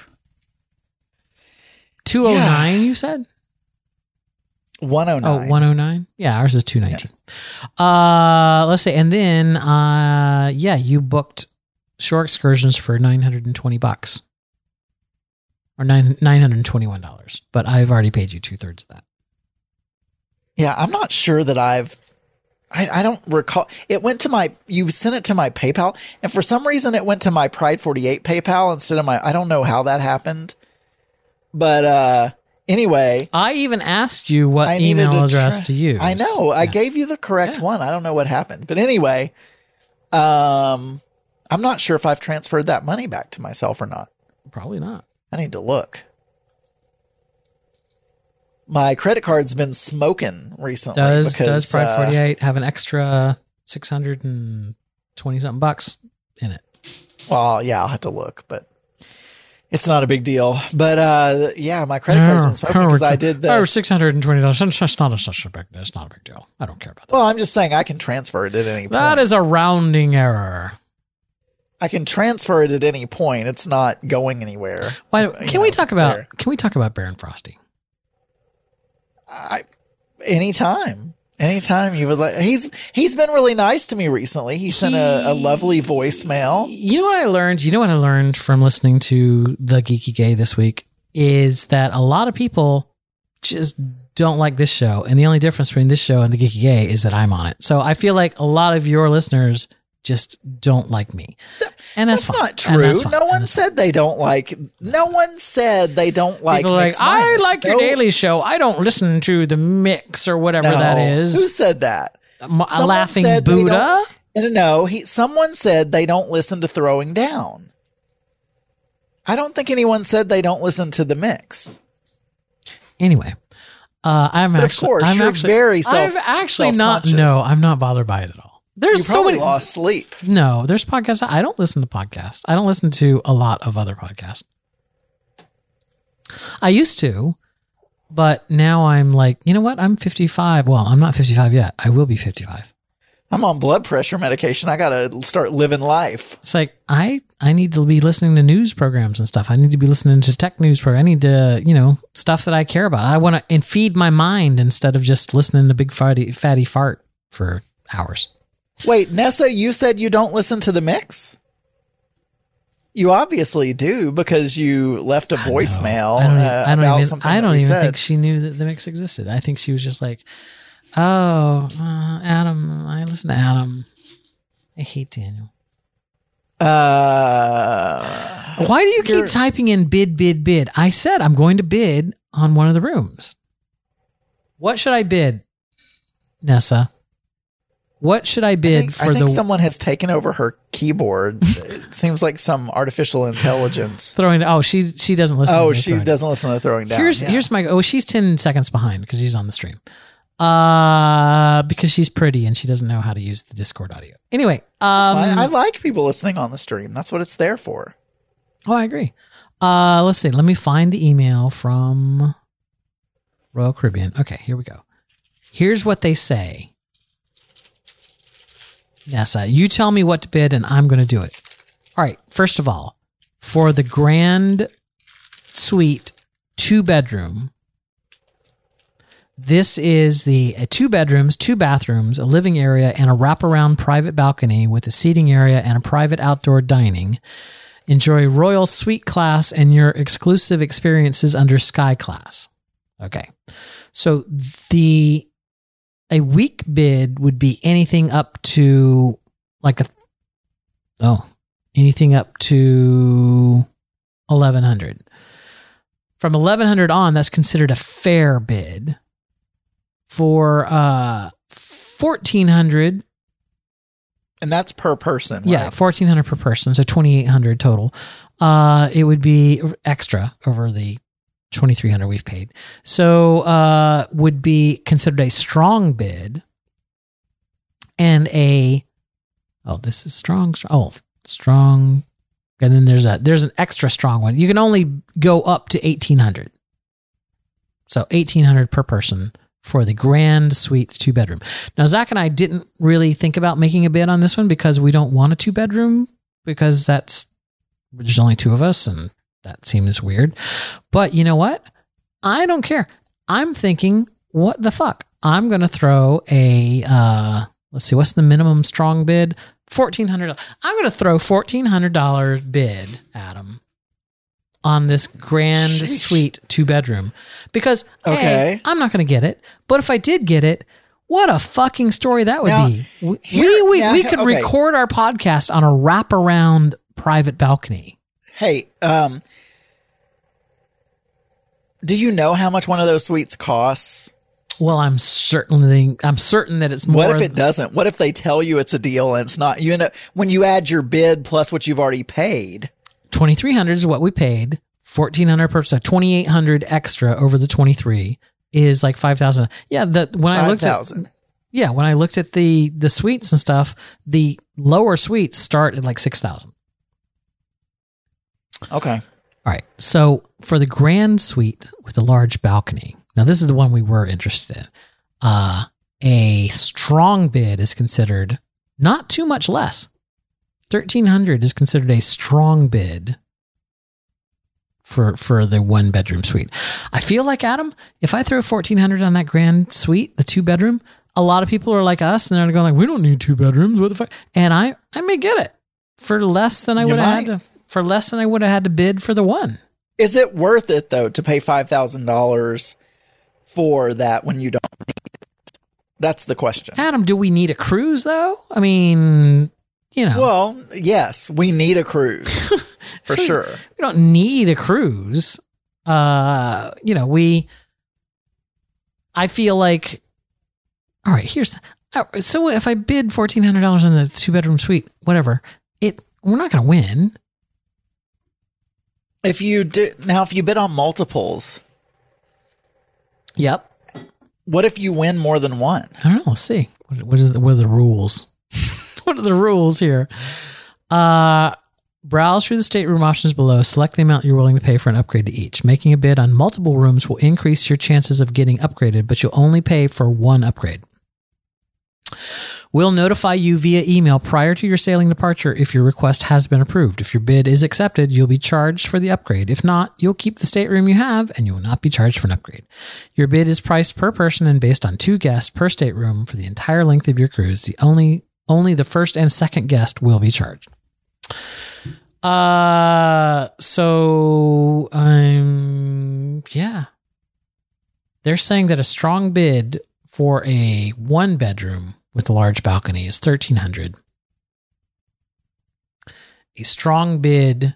Two oh nine. You said. one oh nine. Oh, one oh nine? Yeah, ours is two nineteen. Uh, let's see. And then, uh, yeah, you booked shore excursions for nine hundred twenty bucks or nine, nine hundred twenty-one dollars, but I've already paid you two thirds of that. Yeah, I'm not sure that I've. I, I don't recall. It went to my. You sent it to my PayPal, and for some reason, it went to my Pride forty-eight PayPal instead of my. I don't know how that happened, but uh, anyway, I even asked you what I needed email to address try- to use. I know. I Yeah. gave you the correct Yeah. one. I don't know what happened, but anyway, um, I'm not sure if I've transferred that money back to myself or not. Probably not. I need to look. My credit card's been smoking recently. Does because, does Pride uh, forty-eight have an extra six hundred twenty something bucks in it? Well, yeah, I'll have to look, but it's not a big deal. But uh, yeah, my credit card's been smoking because I did Oh, the. six hundred twenty dollars. That's not a, such a big. That's not a big deal. I don't care about that. Well, I'm just saying I can transfer it at any point. That is a rounding error. I can transfer it at any point. It's not going anywhere. Why? You Can we know, talk about? there. Can we talk about Baron Frosty? I, anytime, anytime you would like. He's he's been really nice to me recently. He sent a, a lovely voicemail. You know what I learned? You know what I learned from listening to The Geeky Gay this week is that a lot of people just don't like this show, and the only difference between this show and The Geeky Gay is that I'm on it. So I feel like a lot of your listeners just don't like me, and that's, That's fine. not And true. that's fine. No And one that's said they don't like. No one said they don't like. People are like, Mixed I Minus." like your No- daily show. I don't listen to the mix or whatever No. that Who is. said that? M- A Someone laughing said they Buddha. don't- No, no, no. He, someone said they don't listen to Throwing Down. I don't think anyone said they don't listen to the mix. Anyway, uh, I'm But of actually, course, I'm you're actually, very self- I'm actually not. self-conscious. No, I'm not bothered by it at all. There's You so probably many. lost sleep. No, there's podcasts. I don't listen to podcasts. I don't listen to a lot of other podcasts. I used to, but now I'm like, you know what? I'm fifty-five. Well, I'm not fifty-five yet. I will be fifty-five. I'm on blood pressure medication. I got to start living life. It's like I I need to be listening to news programs and stuff. I need to be listening to tech news programs. I need to, you know, stuff that I care about. I want to and feed my mind instead of just listening to big fatty fatty fart for hours. Wait, Nessa, you said you don't listen to the mix? You obviously do because you left a voicemail I don't, even- uh, I don't about even, something I that don't we even said. think she knew that the mix existed. I think she was just like, oh, uh, Adam, I listen to Adam. I hate Daniel. Uh, Why do you you're- keep typing in bid, bid, bid? I said I'm going to bid on one of the rooms. What should I bid, Nessa? What should I I bid think, for I think the someone has taken over her keyboard. It seems like some artificial intelligence. throwing? Oh, she she doesn't listen. Oh, to the she throwing. doesn't listen to Throwing Down. Here's yeah. here's my oh she's ten seconds behind because she's on the stream. Uh, because she's pretty and she doesn't know how to use the Discord audio. Anyway, um, Fine. I like people listening on the stream. That's what it's there for. oh, I agree. Uh, let's see. Let me find the email from Royal Caribbean. Okay, here we go. Here's what they say. Nessa, you tell me what to bid and I'm going to do it. All right. First of all, for the grand suite two bedroom. This is the uh, two bedrooms, two bathrooms, a living area, and a wraparound private balcony with a seating area and a private outdoor dining. Enjoy Royal Suite Class and your exclusive experiences under Sky Class. Okay. So the a week bid would be anything up to like a oh, anything up to eleven hundred. From eleven hundred on, that's considered a fair bid. For uh fourteen hundred, and that's per person. Right? Yeah, fourteen hundred per person, so twenty-eight hundred total. Uh, it would be extra over the twenty-three hundred we've paid. So uh, would be considered a strong bid, and a oh, this is strong. Oh, strong, and then there's a there's an extra strong one. You can only go up to eighteen hundred. So eighteen hundred per person for the grand suite two bedroom. Now, Zach and I didn't really think about making a bid on this one because we don't want a two bedroom because that's, there's only two of us and that seems weird. But you know what? I don't care. I'm thinking, what the fuck? I'm going to throw a, uh, let's see, what's the minimum strong bid? fourteen hundred dollars. I'm going to throw fourteen hundred dollars bid, Adam, on this grand Sheesh. suite two bedroom because okay. A, I'm not going to get it. But if I did get it, what a fucking story that would now, be. We here, we, now, we could okay. record our podcast on a wraparound private balcony. Hey, um, do you know how much one of those suites costs? Well, I'm certainly I'm certain that it's more. What if it doesn't? What if they tell you it's a deal and it's not? You end up when you add your bid plus what you've already paid. twenty-three hundred is what we paid. fourteen hundred per so twenty-eight hundred extra over the twenty-three is like five thousand. Yeah, the when I looked at Yeah, when I looked at the the suites and stuff, the lower suites start at like six thousand. Okay. All right. So for the grand suite with the large balcony. Now this is the one we were interested in. Uh a strong bid is considered not too much less. thirteen hundred is considered a strong bid for for the one bedroom suite. I feel like, Adam, if I throw fourteen hundred on that grand suite, the two bedroom, a lot of people are like us and they're going like, we don't need two bedrooms. What the fuck? And I I may get it for less than I would have had to for less than I would have had to bid for the one. Is it worth it though to pay five thousand dollars for that when you don't need it? That's the question. Adam, do we need a cruise though? I mean, you know. Well, yes, we need a cruise for so sure. We don't need a cruise. Uh, you know, we, I feel like, all right, here's, the, so if I bid fourteen hundred dollars on the two bedroom suite, whatever, it, we're not going to win. If you do, now if you bid on multiples. Yep. What if you win more than one? I don't know. Let's see. What, what is the, what are the rules? What are the rules here? Uh, browse through the stateroom options below. Select the amount you're willing to pay for an upgrade to each. Making a bid on multiple rooms will increase your chances of getting upgraded, but you'll only pay for one upgrade. We'll notify you via email prior to your sailing departure if your request has been approved. If your bid is accepted, you'll be charged for the upgrade. If not, you'll keep the stateroom you have and you will not be charged for an upgrade. Your bid is priced per person and based on two guests per stateroom for the entire length of your cruise. The only only the first and second guest will be charged. Uh so um yeah. They're saying that a strong bid for a one bedroom with a large balcony is thirteen hundred dollars. A strong bid,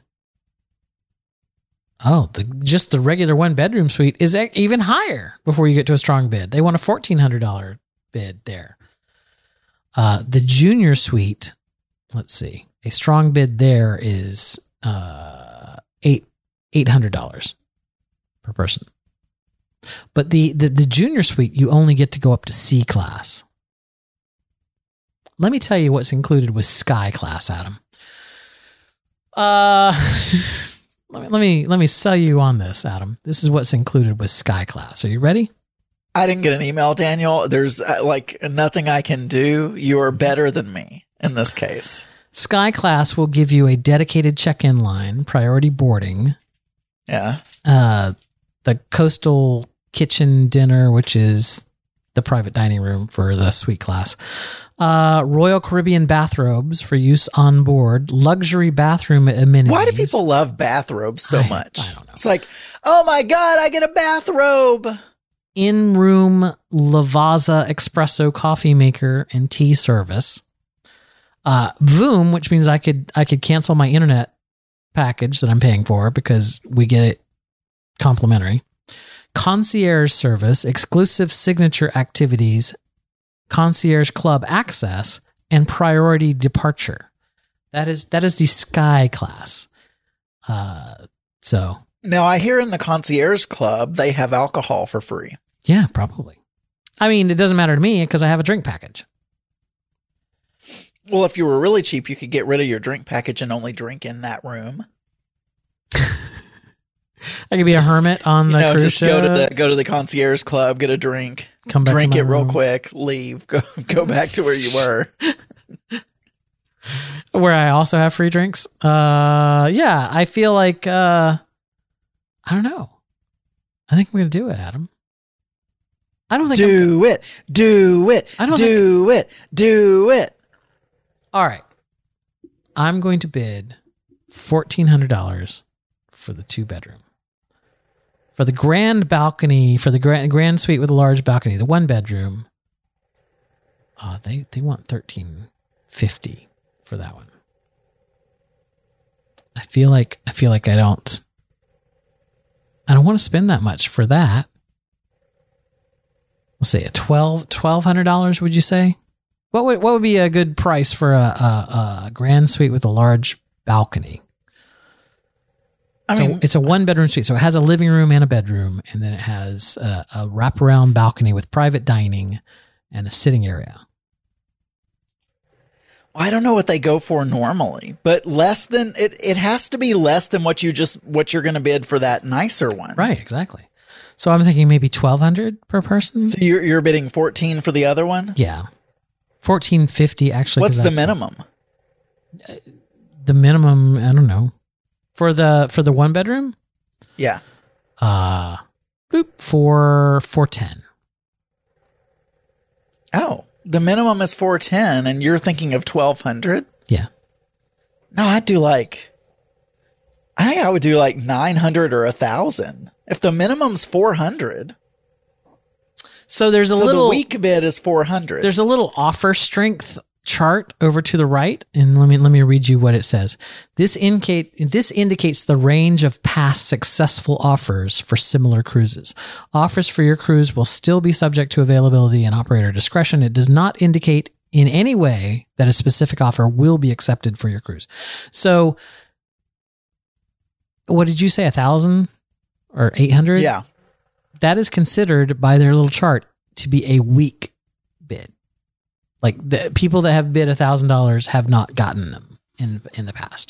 oh, the just the regular one bedroom suite is even higher before you get to a strong bid. They want a fourteen hundred dollars bid there. Uh, the junior suite, let's see, a strong bid there is uh, eight eight hundred dollars per person. But the, the the junior suite, you only get to go up to C class. Let me tell you what's included with Sky Class, Adam. Uh, let me let me let me sell you on this, Adam. This is what's included with Sky Class. Are you ready? I didn't get an email, Daniel. There's uh, like nothing I can do. You are better than me in this case. Sky Class will give you a dedicated check-in line, priority boarding. Yeah. Uh, the Coastal Kitchen Dinner, which is the private dining room for the suite class. Uh, Royal Caribbean bathrobes for use on board. Luxury bathroom amenities. Why do people love bathrobes so I- much? I don't know. It's like, oh my God, I get a bathrobe. In-room Lavazza espresso coffee maker and tea service. Uh, Voom, which means I could I could cancel my internet package that I'm paying for because we get it complimentary. Concierge service, exclusive signature activities, concierge club access, and priority departure. That is that is the Sky class. Uh, so Now, I hear in the concierge club, they have alcohol for free. yeah, probably. I mean, it doesn't matter to me because I have a drink package. Well, if you were really cheap, you could get rid of your drink package and only drink in that room. I could be a hermit on the You know, cruise just ship. go to the go to the concierge club, get a drink, Come back to drink my it real room. quick, leave, go go back to where you were. Where I also have free drinks. Uh, yeah, I feel like uh, I don't know. I think I'm gonna do it, Adam. I don't think. I'm Do it, do it, I don't do it, do it. All right. I'm going to bid fourteen hundred dollars for the two bedroom. For the grand balcony, for the grand, grand suite with a large balcony, the one bedroom, uh, they, they want thirteen fifty for that one. I feel like I feel like I don't I don't want to spend that much for that. Let's say a twelve twelve hundred dollars, would you say? What would what would be a good price for a, a, a grand suite with a large balcony? I So mean, it's a one bedroom suite. So it has a living room and a bedroom, and then it has a, a wraparound balcony with private dining and a sitting area. I don't know what they go for normally, but less than it. It has to be less than what you just what you're going to bid for that nicer one, Right, exactly. So I'm thinking maybe twelve hundred per person. So you're you're bidding fourteen for the other one. Yeah, fourteen fifty actually. What's 'cause the that's- minimum? The minimum, I don't know. For the for the one bedroom, Yeah. uh, bloop, for four ten. Oh, the minimum is four ten, and you're thinking of twelve hundred. Yeah. No, I'd do like. I think I would do like nine hundred or a thousand. If the minimum's four hundred, So there's a so little the week bid is four hundred. there's a little offer strength chart over to the right, and let me let me read you what it says. This indicate this indicates the range of past successful offers for similar cruises. Offers for your cruise will still be subject to availability and operator discretion. It does not indicate in any way that a specific offer will be accepted for your cruise. So, what did you say? A thousand or eight hundred? Yeah. That is considered by their little chart to be a weak bid. Like the people that have bid a thousand dollars have not gotten them in in the past.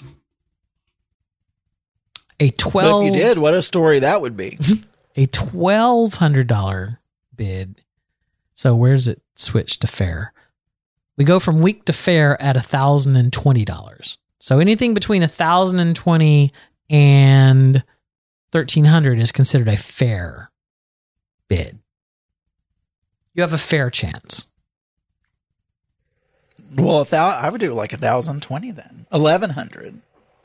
A But twelve, if you did, what a story that would be. a twelve hundred dollar bid. So where's it switched to fair? We go from week to fair at a thousand and twenty dollars. So anything between a thousand and twenty and thirteen hundred is considered a fair bid. You have a fair chance. Well, a thou- I would do like a thousand twenty then, eleven hundred.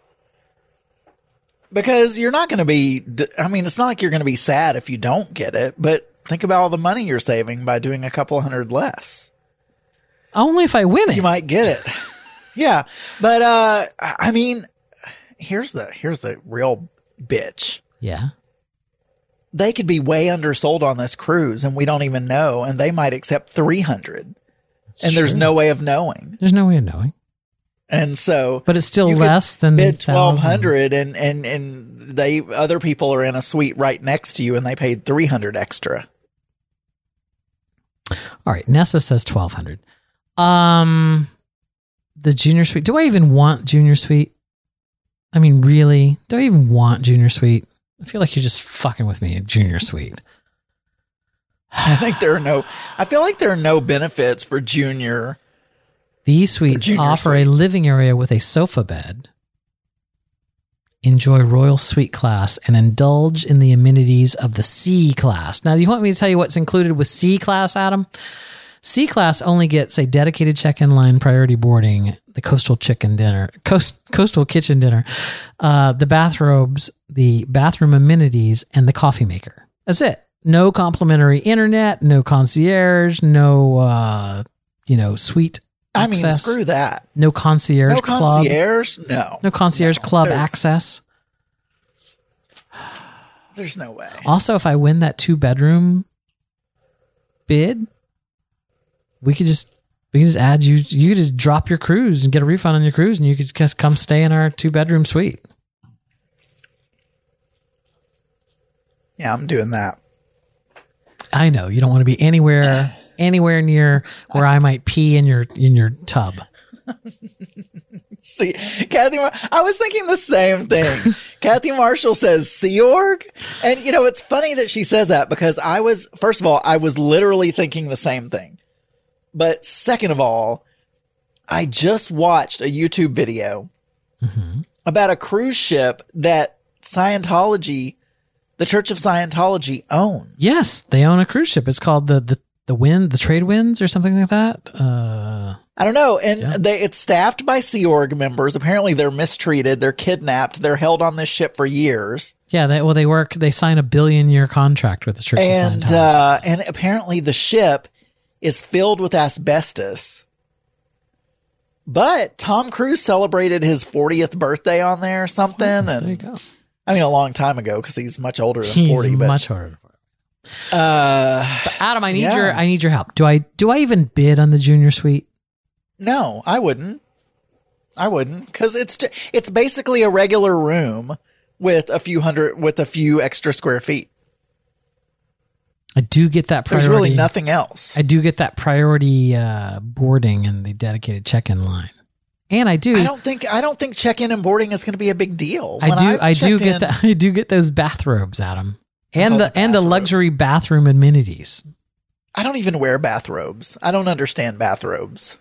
Because you're not going to be. I mean, it's not like you're going to be sad if you don't get it. But think about all the money you're saving by doing a couple hundred less. Only if I win it. You might get it. Yeah, but uh, I mean, here's the here's the real bitch. Yeah. They could be way undersold on this cruise, and we don't even know, and they might accept three hundred, and there's true. no way of knowing. There's no way of knowing. And so, But it's still you could less than bid one thousand. twelve hundred, and and and they other people are in a suite right next to you, and they paid three hundred extra. All right, Nessa says twelve hundred. Um, the junior suite. Do I even want junior suite? I mean, really? Do I even want junior suite? I feel like you're just fucking with me. Junior suite. I think there are no. I feel like there are no benefits for junior. These suites junior offer suite. a living area with a sofa bed, enjoy Royal Suite class, and indulge in the amenities of the C class. Now, do you want me to tell you what's included with C class, Adam? C class only gets a dedicated check-in line, priority boarding, the coastal chicken dinner, coast, coastal kitchen dinner, uh, the bathrobes, the bathroom amenities, and the coffee maker. That's it. No complimentary internet, no concierge, no uh, you know, suite I mean, access. screw that. No concierge No club. concierge? No. No concierge No, club there's- access. There's no way. Also, if I win that two bedroom bid, we could just we could just add you. You could just drop your cruise and get a refund on your cruise, and you could just come stay in our two bedroom suite. Yeah, I'm doing that. I know you don't want to be anywhere anywhere near where I might pee in your in your tub. See, Kathy, Mar- I was thinking the same thing. Kathy Marshall says Sea Org. And, you know, it's funny that she says that because I was, first of all, I was literally thinking the same thing. But second of all, I just watched a YouTube video Mm-hmm. about a cruise ship that Scientology, the Church of Scientology owns. Yes, they own a cruise ship. It's called the the the Wind, the Trade Winds, or something like that. Uh, I don't know. And Yeah. they, it's staffed by Sea Org members. Apparently they're mistreated. They're kidnapped. They're held on this ship for years. yeah, they, well, they work. They sign a billion year contract with the Church of And, Scientology. uh, and apparently the ship is filled with asbestos. But Tom Cruise celebrated his fortieth birthday on there or something. And there you go. I mean, a long time ago because he's much older than He's forty. But much harder. uh, But Adam, I need Yeah. your I need your help. Do I do I even bid on the junior suite? no, I wouldn't. I wouldn't because it's ju- it's basically a regular room with a few hundred with a few extra square feet. I do get that priority. There's really nothing else. I do get that priority uh, boarding and the dedicated check-in line, and I do. I don't think I don't think check-in and boarding is going to be a big deal. I When do. I've I do checked get in- that. I do get those bathrobes, Adam, and Oh, the, the and the bathrobe. luxury bathroom amenities. I don't even wear bathrobes. I don't understand bathrobes.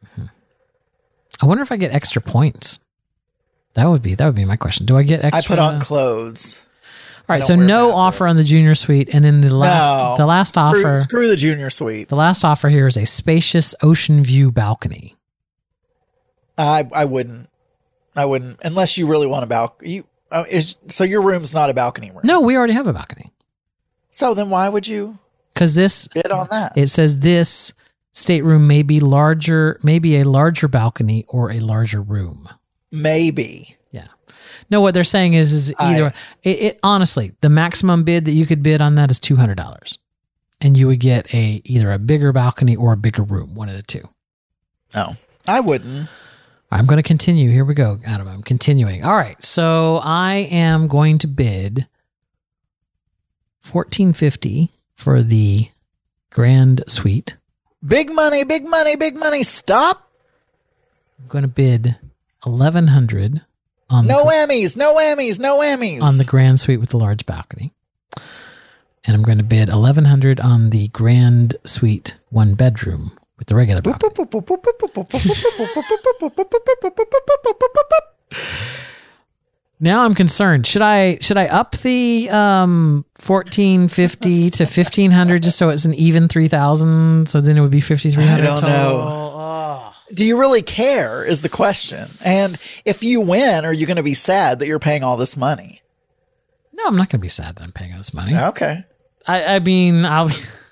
I wonder if I get extra points. That would be that would be my question. Do I get I extra? put on clothes. All right, don't so wear no bathrobe. offer on the junior suite, and then the last No. the last screw, offer Screw the junior suite. the last offer here is a spacious ocean view balcony. I I wouldn't. I wouldn't unless you really want a balcony. You uh, is, so your room's not a balcony room. No, we already have a balcony So then why would you because this bid on that? it says this stateroom may be larger, maybe a larger balcony or a larger room. Maybe. Yeah. No, what they're saying is, is either I- it, it. Honestly, the maximum bid that you could bid on that is two hundred dollars, and you would get a either a bigger balcony or a bigger room, one of the two. No, I wouldn't. I'm going to continue. Here we go, Adam. I'm continuing. All right, so I am going to bid fourteen fifty for the grand suite. Big money, big money, big money. Stop. I'm going to bid eleven hundred on No the, Emmys, no Emmys, no Emmys. on the grand suite with the large balcony. And I'm going to bid eleven hundred on the grand suite one bedroom with the regular balcony. Now I'm concerned. Should I should I up the um fourteen fifty to fifteen hundred just so it's an even three thousand? So then it would be fifty three hundred. I don't know. Do you really care is the question. And if you win, are you going to be sad that you're paying all this money? No, I'm not going to be sad that I'm paying this money. Okay. I, I mean, I'll.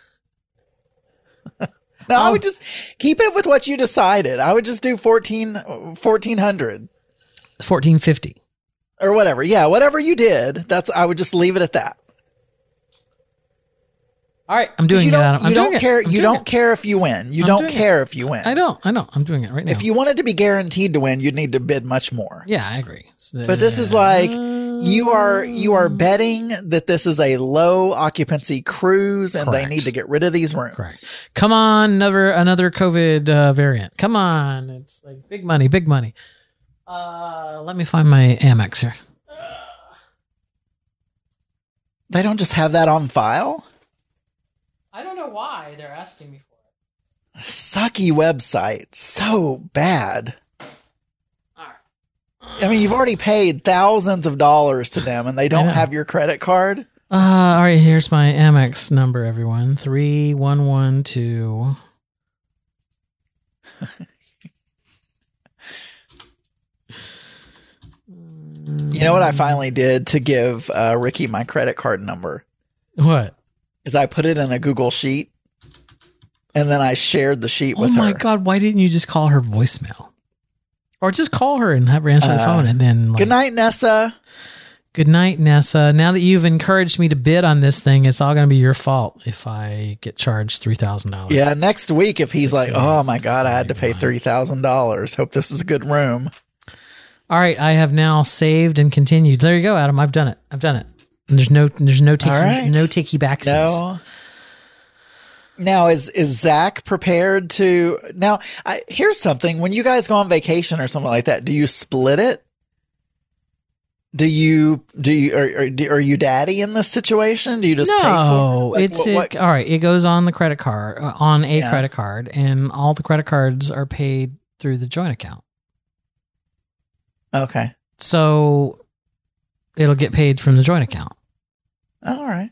No, I Oh. would just keep it with what you decided. I would just do fourteen, fourteen hundred fourteen fifty. or whatever. Yeah, whatever you did. That's I would just leave it at that. All right, I'm doing you it. don't, Adam. I'm you doing don't it. care. I'm You doing don't it. care if you win. You I'm don't doing care if you win. I don't. I know. I'm doing it right now. If you wanted to be guaranteed to win, you'd need to bid much more. yeah, I agree. So- But this is like you are you are betting that this is a low occupancy cruise and Correct. they need to get rid of these rooms. Correct. Come on, another another COVID uh, variant. Come on, it's like big money, big money. Uh, let me find my Amex here. They don't just have that on file. I don't know why they're asking me for it. Sucky website. So bad. All right. I mean, you've already paid thousands of dollars to them, and they don't know. have your credit card. Uh, all right, here's my Amex number, everyone. three one one two. You know what I finally did to give uh, Ricky my credit card number? What? Is I put it in a Google Sheet, and then I shared the sheet with oh my her. God, why didn't you just call her voicemail? Or just call her and have her answer the Uh, phone and then like, Good night, Nessa. good night, Nessa. Now that you've encouraged me to bid on this thing, it's all going to be your fault if I get charged three thousand dollars. Yeah, next week if he's like, Six, oh my God, I had to pay nine. three thousand dollars. Hope this is a good room. All right, I have now saved and continued. There you go, Adam. I've done it. I've done it. And there's no, there's no taking, All right. no takey backsies. No. Now is is Zach prepared to? Now, I, here's something. When you guys go on vacation or something like that, do you split it? Do you do you are, are, do- are you daddy in this situation? Do you just pay for No, it? Like, it's what- it, what- all right. It goes on the credit card, uh, on a Yeah. credit card, and all the credit cards are paid through the joint account. okay. So it'll get paid from the joint account. All right.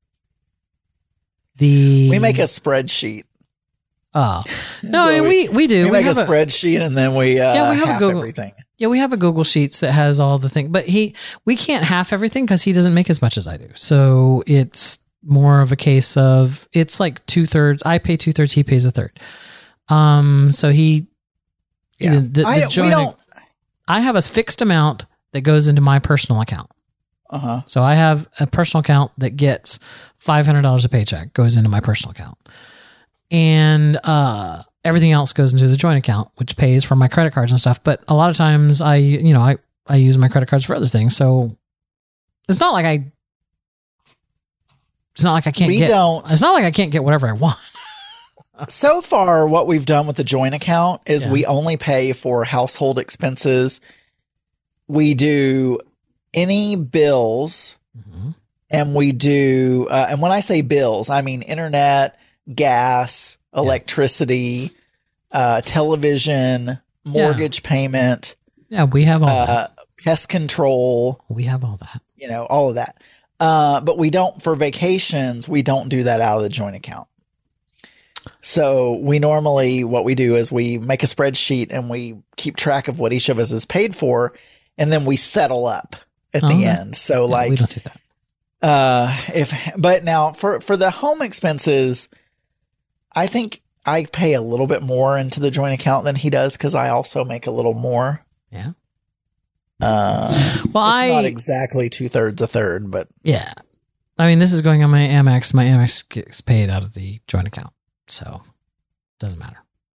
The We make a spreadsheet. oh no, So I mean, we we do We, make have a spreadsheet and then we uh, Yeah, we have a half Google- everything. Yeah, we have a Google Sheets that has all the things, but he we can't half everything because he doesn't make as much as I do. So it's more of a case of it's like two thirds. I pay two thirds, he pays a third. Um, so he, Yeah. the, the, I, the we joint- don't. I have a fixed amount that goes into my personal account. Uh huh. So I have a personal account that gets five hundred dollars a paycheck goes into my personal account, and uh. Everything else goes into the joint account, which pays for my credit cards and stuff. But a lot of times I, you know, I, I use my credit cards for other things. So it's not like I, it's not like I can't We get, don't. it's not like I can't get whatever I want. So far, what we've done with the joint account is Yeah. we only pay for household expenses. We do any bills, Mhm. and we do, uh, and when I say bills, I mean internet, gas, electricity, uh, television, mortgage payment, Yeah, we have all uh, that. pest control, We have all that. you know, all of that. Uh, but we don't, for vacations, we don't do that out of the joint account. So we normally, what we do is we make a spreadsheet and we keep track of what each of us is paid for, and then we settle up at Oh, the okay. end. So Yeah, like, we don't do that. uh, if, but now for, for the home expenses, I think I pay a little bit more into the joint account than he does because I also make a little more. Yeah. Uh, Well, it's I, not exactly two thirds a third, but yeah. I mean, this is going on my Amex. My Amex gets paid out of the joint account. So doesn't matter.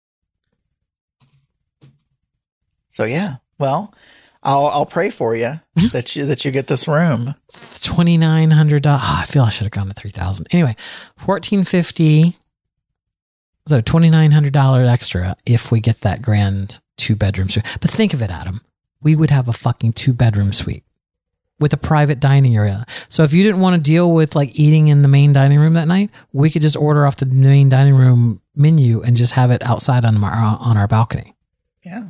so yeah. Well, I'll I'll pray for you that you that you get this room. twenty-nine hundred dollars. Oh, I feel I should have gone to three thousand. Anyway, fourteen fifty. So twenty-nine hundred dollars extra if we get that grand two bedroom suite. But think of it, Adam. We would have a fucking two bedroom suite with a private dining area. So if you didn't want to deal with like eating in the main dining room that night, we could just order off the main dining room menu and just have it outside on our on our balcony. Yeah.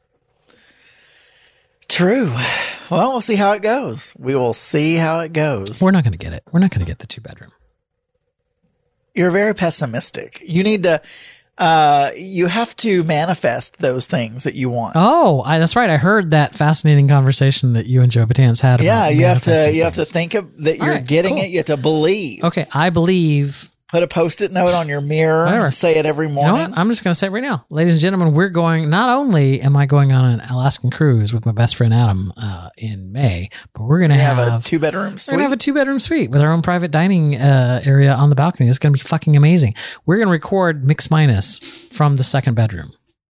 True. Well, we'll see how it goes. We will see how it goes. We're not going to get it. We're not going to get the two bedroom. You're very pessimistic. You need to uh you have to manifest those things that you want. Oh, I, that's right. I heard that fascinating conversation that you and Joe Batanz had. yeah, about you have to manifesting you have to things. think of that All you're right, getting cool. it. You have to believe. Okay, I believe. Put a post-it note on your mirror Whatever. and say it every You know morning. what? I'm just going to say it right now, ladies and gentlemen. We're going. Not only am I going on an Alaskan cruise with my best friend Adam uh, in May, but we're going to You have, have, a two-bedroom we're going suite. to have a two bedroom suite with our own private dining uh, area on the balcony. It's going to be fucking amazing. We're going to record Mix Minus from the second bedroom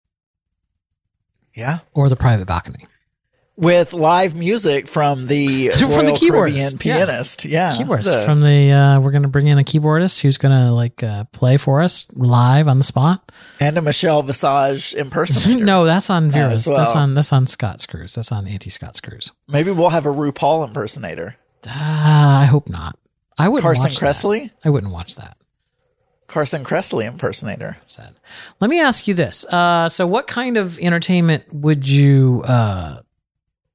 yeah. or the private balcony. With live music from the From the Royal keyboardist, Caribbean yeah. pianist. Yeah. Keyboardist The- from the. Uh, we're going to bring in a keyboardist who's going to like uh, play for us live on the spot. and a Michelle Visage impersonator. No, that's on Vera's. as well. That's on that's on Scott's cruise. That's on Auntie Scott's cruise. Maybe we'll have a RuPaul impersonator. Ah, I hope not. I wouldn't Carson watch that. Kressley? I wouldn't watch that. Carson Kressley impersonator. Sad. Let me ask you this. Uh, so what kind of entertainment would you uh,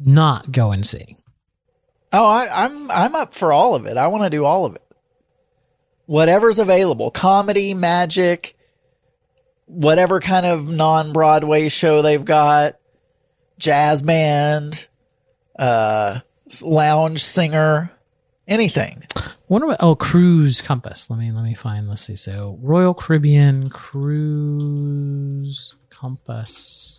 not go and see? Oh, I, I'm I'm up for all of it. I want to do all of it. Whatever's available, comedy, magic, whatever kind of non-Broadway show they've got, jazz band, uh, lounge singer, anything. What about oh Cruise Compass? Let me let me find. Let's see. So Royal Caribbean Cruise Compass.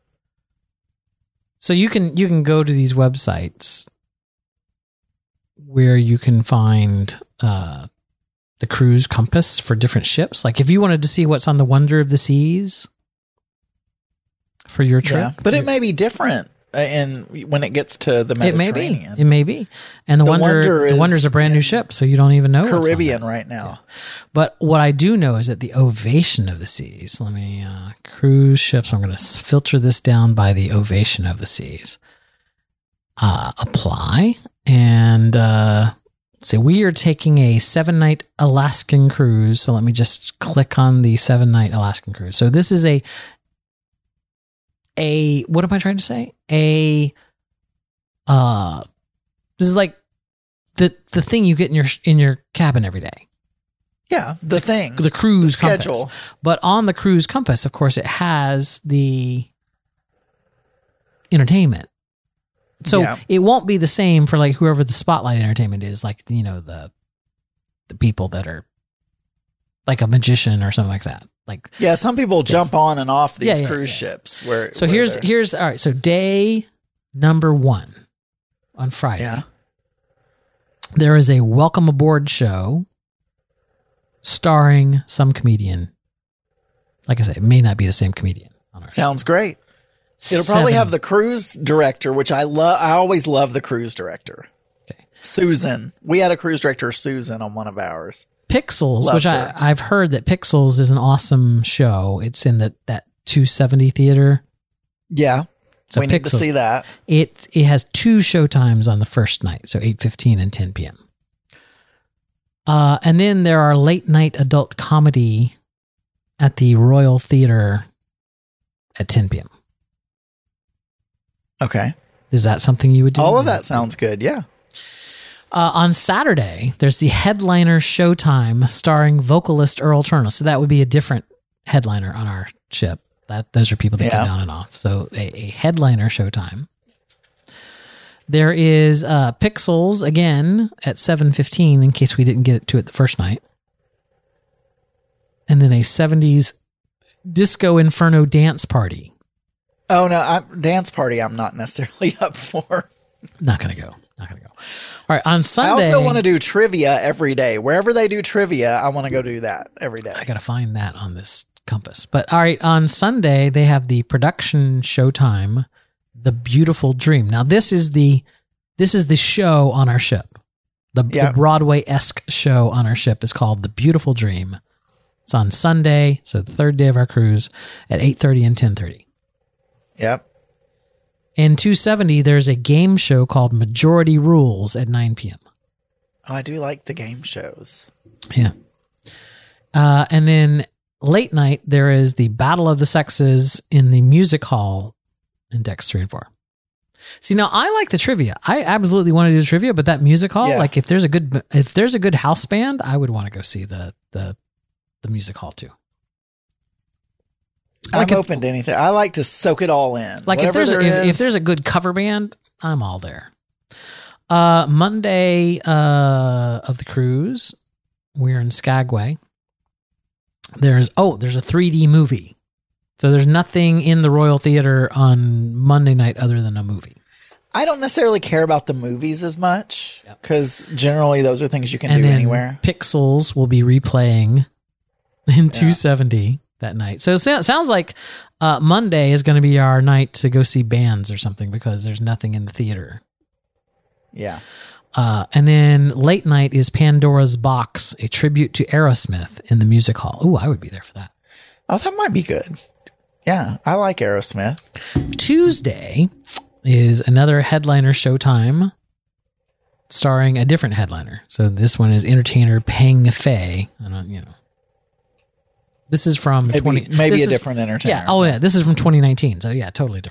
So you can you can go to these websites where you can find uh, the cruise compass for different ships. Like if you wanted to see what's on the Wonder of the Seas for your trip, Yeah, but it may be different in when it gets to the it may Mediterranean. be. It may be. And the, The Wonder, Wonder the Wonder's is a brand new in ship, so you don't even know what's on Caribbean there. right now. But what I do know is that the Ovation of the Seas. Let me uh, cruise ships. I'm going to filter this down by the Ovation of the Seas. Uh, apply and uh, so we are taking a seven night Alaskan cruise. So let me just click on the seven night Alaskan cruise. So this is a a what am I trying to say? A uh, this is like the the thing you get in your in your cabin every day. Yeah, the thing. The cruise The schedule. compass. But on the cruise compass, of course, it has the entertainment. So Yeah. it won't be the same for like whoever the spotlight entertainment is, like, you know, the the people that are like a magician or something like that. Like Yeah, some people jump on and off these Yeah, yeah, cruise yeah. ships. Where so where here's they're- here's all right. So day number one on Friday. yeah. There is a welcome aboard show starring some comedian. Like I said, it may not be the same comedian on our show. Sounds great. It'll probably Seven- have the cruise director, which I love. I always love the cruise director. Okay. Susan. We had a cruise director, Susan, on one of ours. Pixels, Loves which I, her. I've heard that Pixels is an awesome show. It's in the, that two seventy theater. Yeah. So we need to Pixels- see that. It it has two show times on the first night, so eight fifteen and ten p.m. Uh, and then there are late night adult comedy at the Royal Theater at ten p.m. Okay. Is that something you would do? All of that sounds good. Yeah. Uh, on Saturday, there's the headliner showtime starring vocalist Earl Turner. So that would be a different headliner on our ship. That those are people that Yeah. get on and off. So a, a headliner showtime. There is uh, Pixels again at seven fifteen in case we didn't get to it the first night. And then a seventies Disco Inferno dance party. Oh no, I'm, dance party. I'm not necessarily up for. Not going to go. Not going to go. All right. On Sunday. I also want to do trivia every day. Wherever they do trivia, I want to go do that every day. I got to find that on this compass. But all right, on Sunday they have the production showtime, The Beautiful Dream. Now this is the this is the show on our ship. The, Yeah. the Broadway-esque show on our ship is called The Beautiful Dream. It's on Sunday, so the third day of our cruise at eight thirty and ten thirty. Yep. In two seventy, there's a game show called Majority Rules at nine p.m. Oh, I do like the game shows. Yeah. Uh, and then late night, there is the Battle of the Sexes in the music hall in decks three and four. See, now I like the trivia. I absolutely want to do the trivia, but that music hall, Yeah. like if there's a good if there's a good house band, I would want to go see the the the music hall too. Like I'm if- open to anything. I like to soak it all in. Like if Whatever there's a, there if, if is. there's a good cover band, I'm all there. Uh, Monday uh, of the cruise, we're in Skagway. There's oh, there's a three D movie. So there's nothing in the Royal Theater on Monday night other than a movie. I don't necessarily care about the movies as much because generally those are things you can And do then anywhere. Pixels will be replaying in two seventy that night. So it so- sounds like uh, Monday is going to be our night to go see bands or something because there's nothing in the theater. Yeah. Uh, and then late night is Pandora's Box, a tribute to Aerosmith in the music hall. Oh, I would be there for that. Oh, that might be good. Yeah, I like Aerosmith. Tuesday is another headliner showtime starring a different headliner. So this one is entertainer Peng Fei. I don't, you know. This is from Maybe, twenty maybe this a is- different entertainer. Yeah. Oh, yeah. This is from twenty nineteen. So yeah, totally different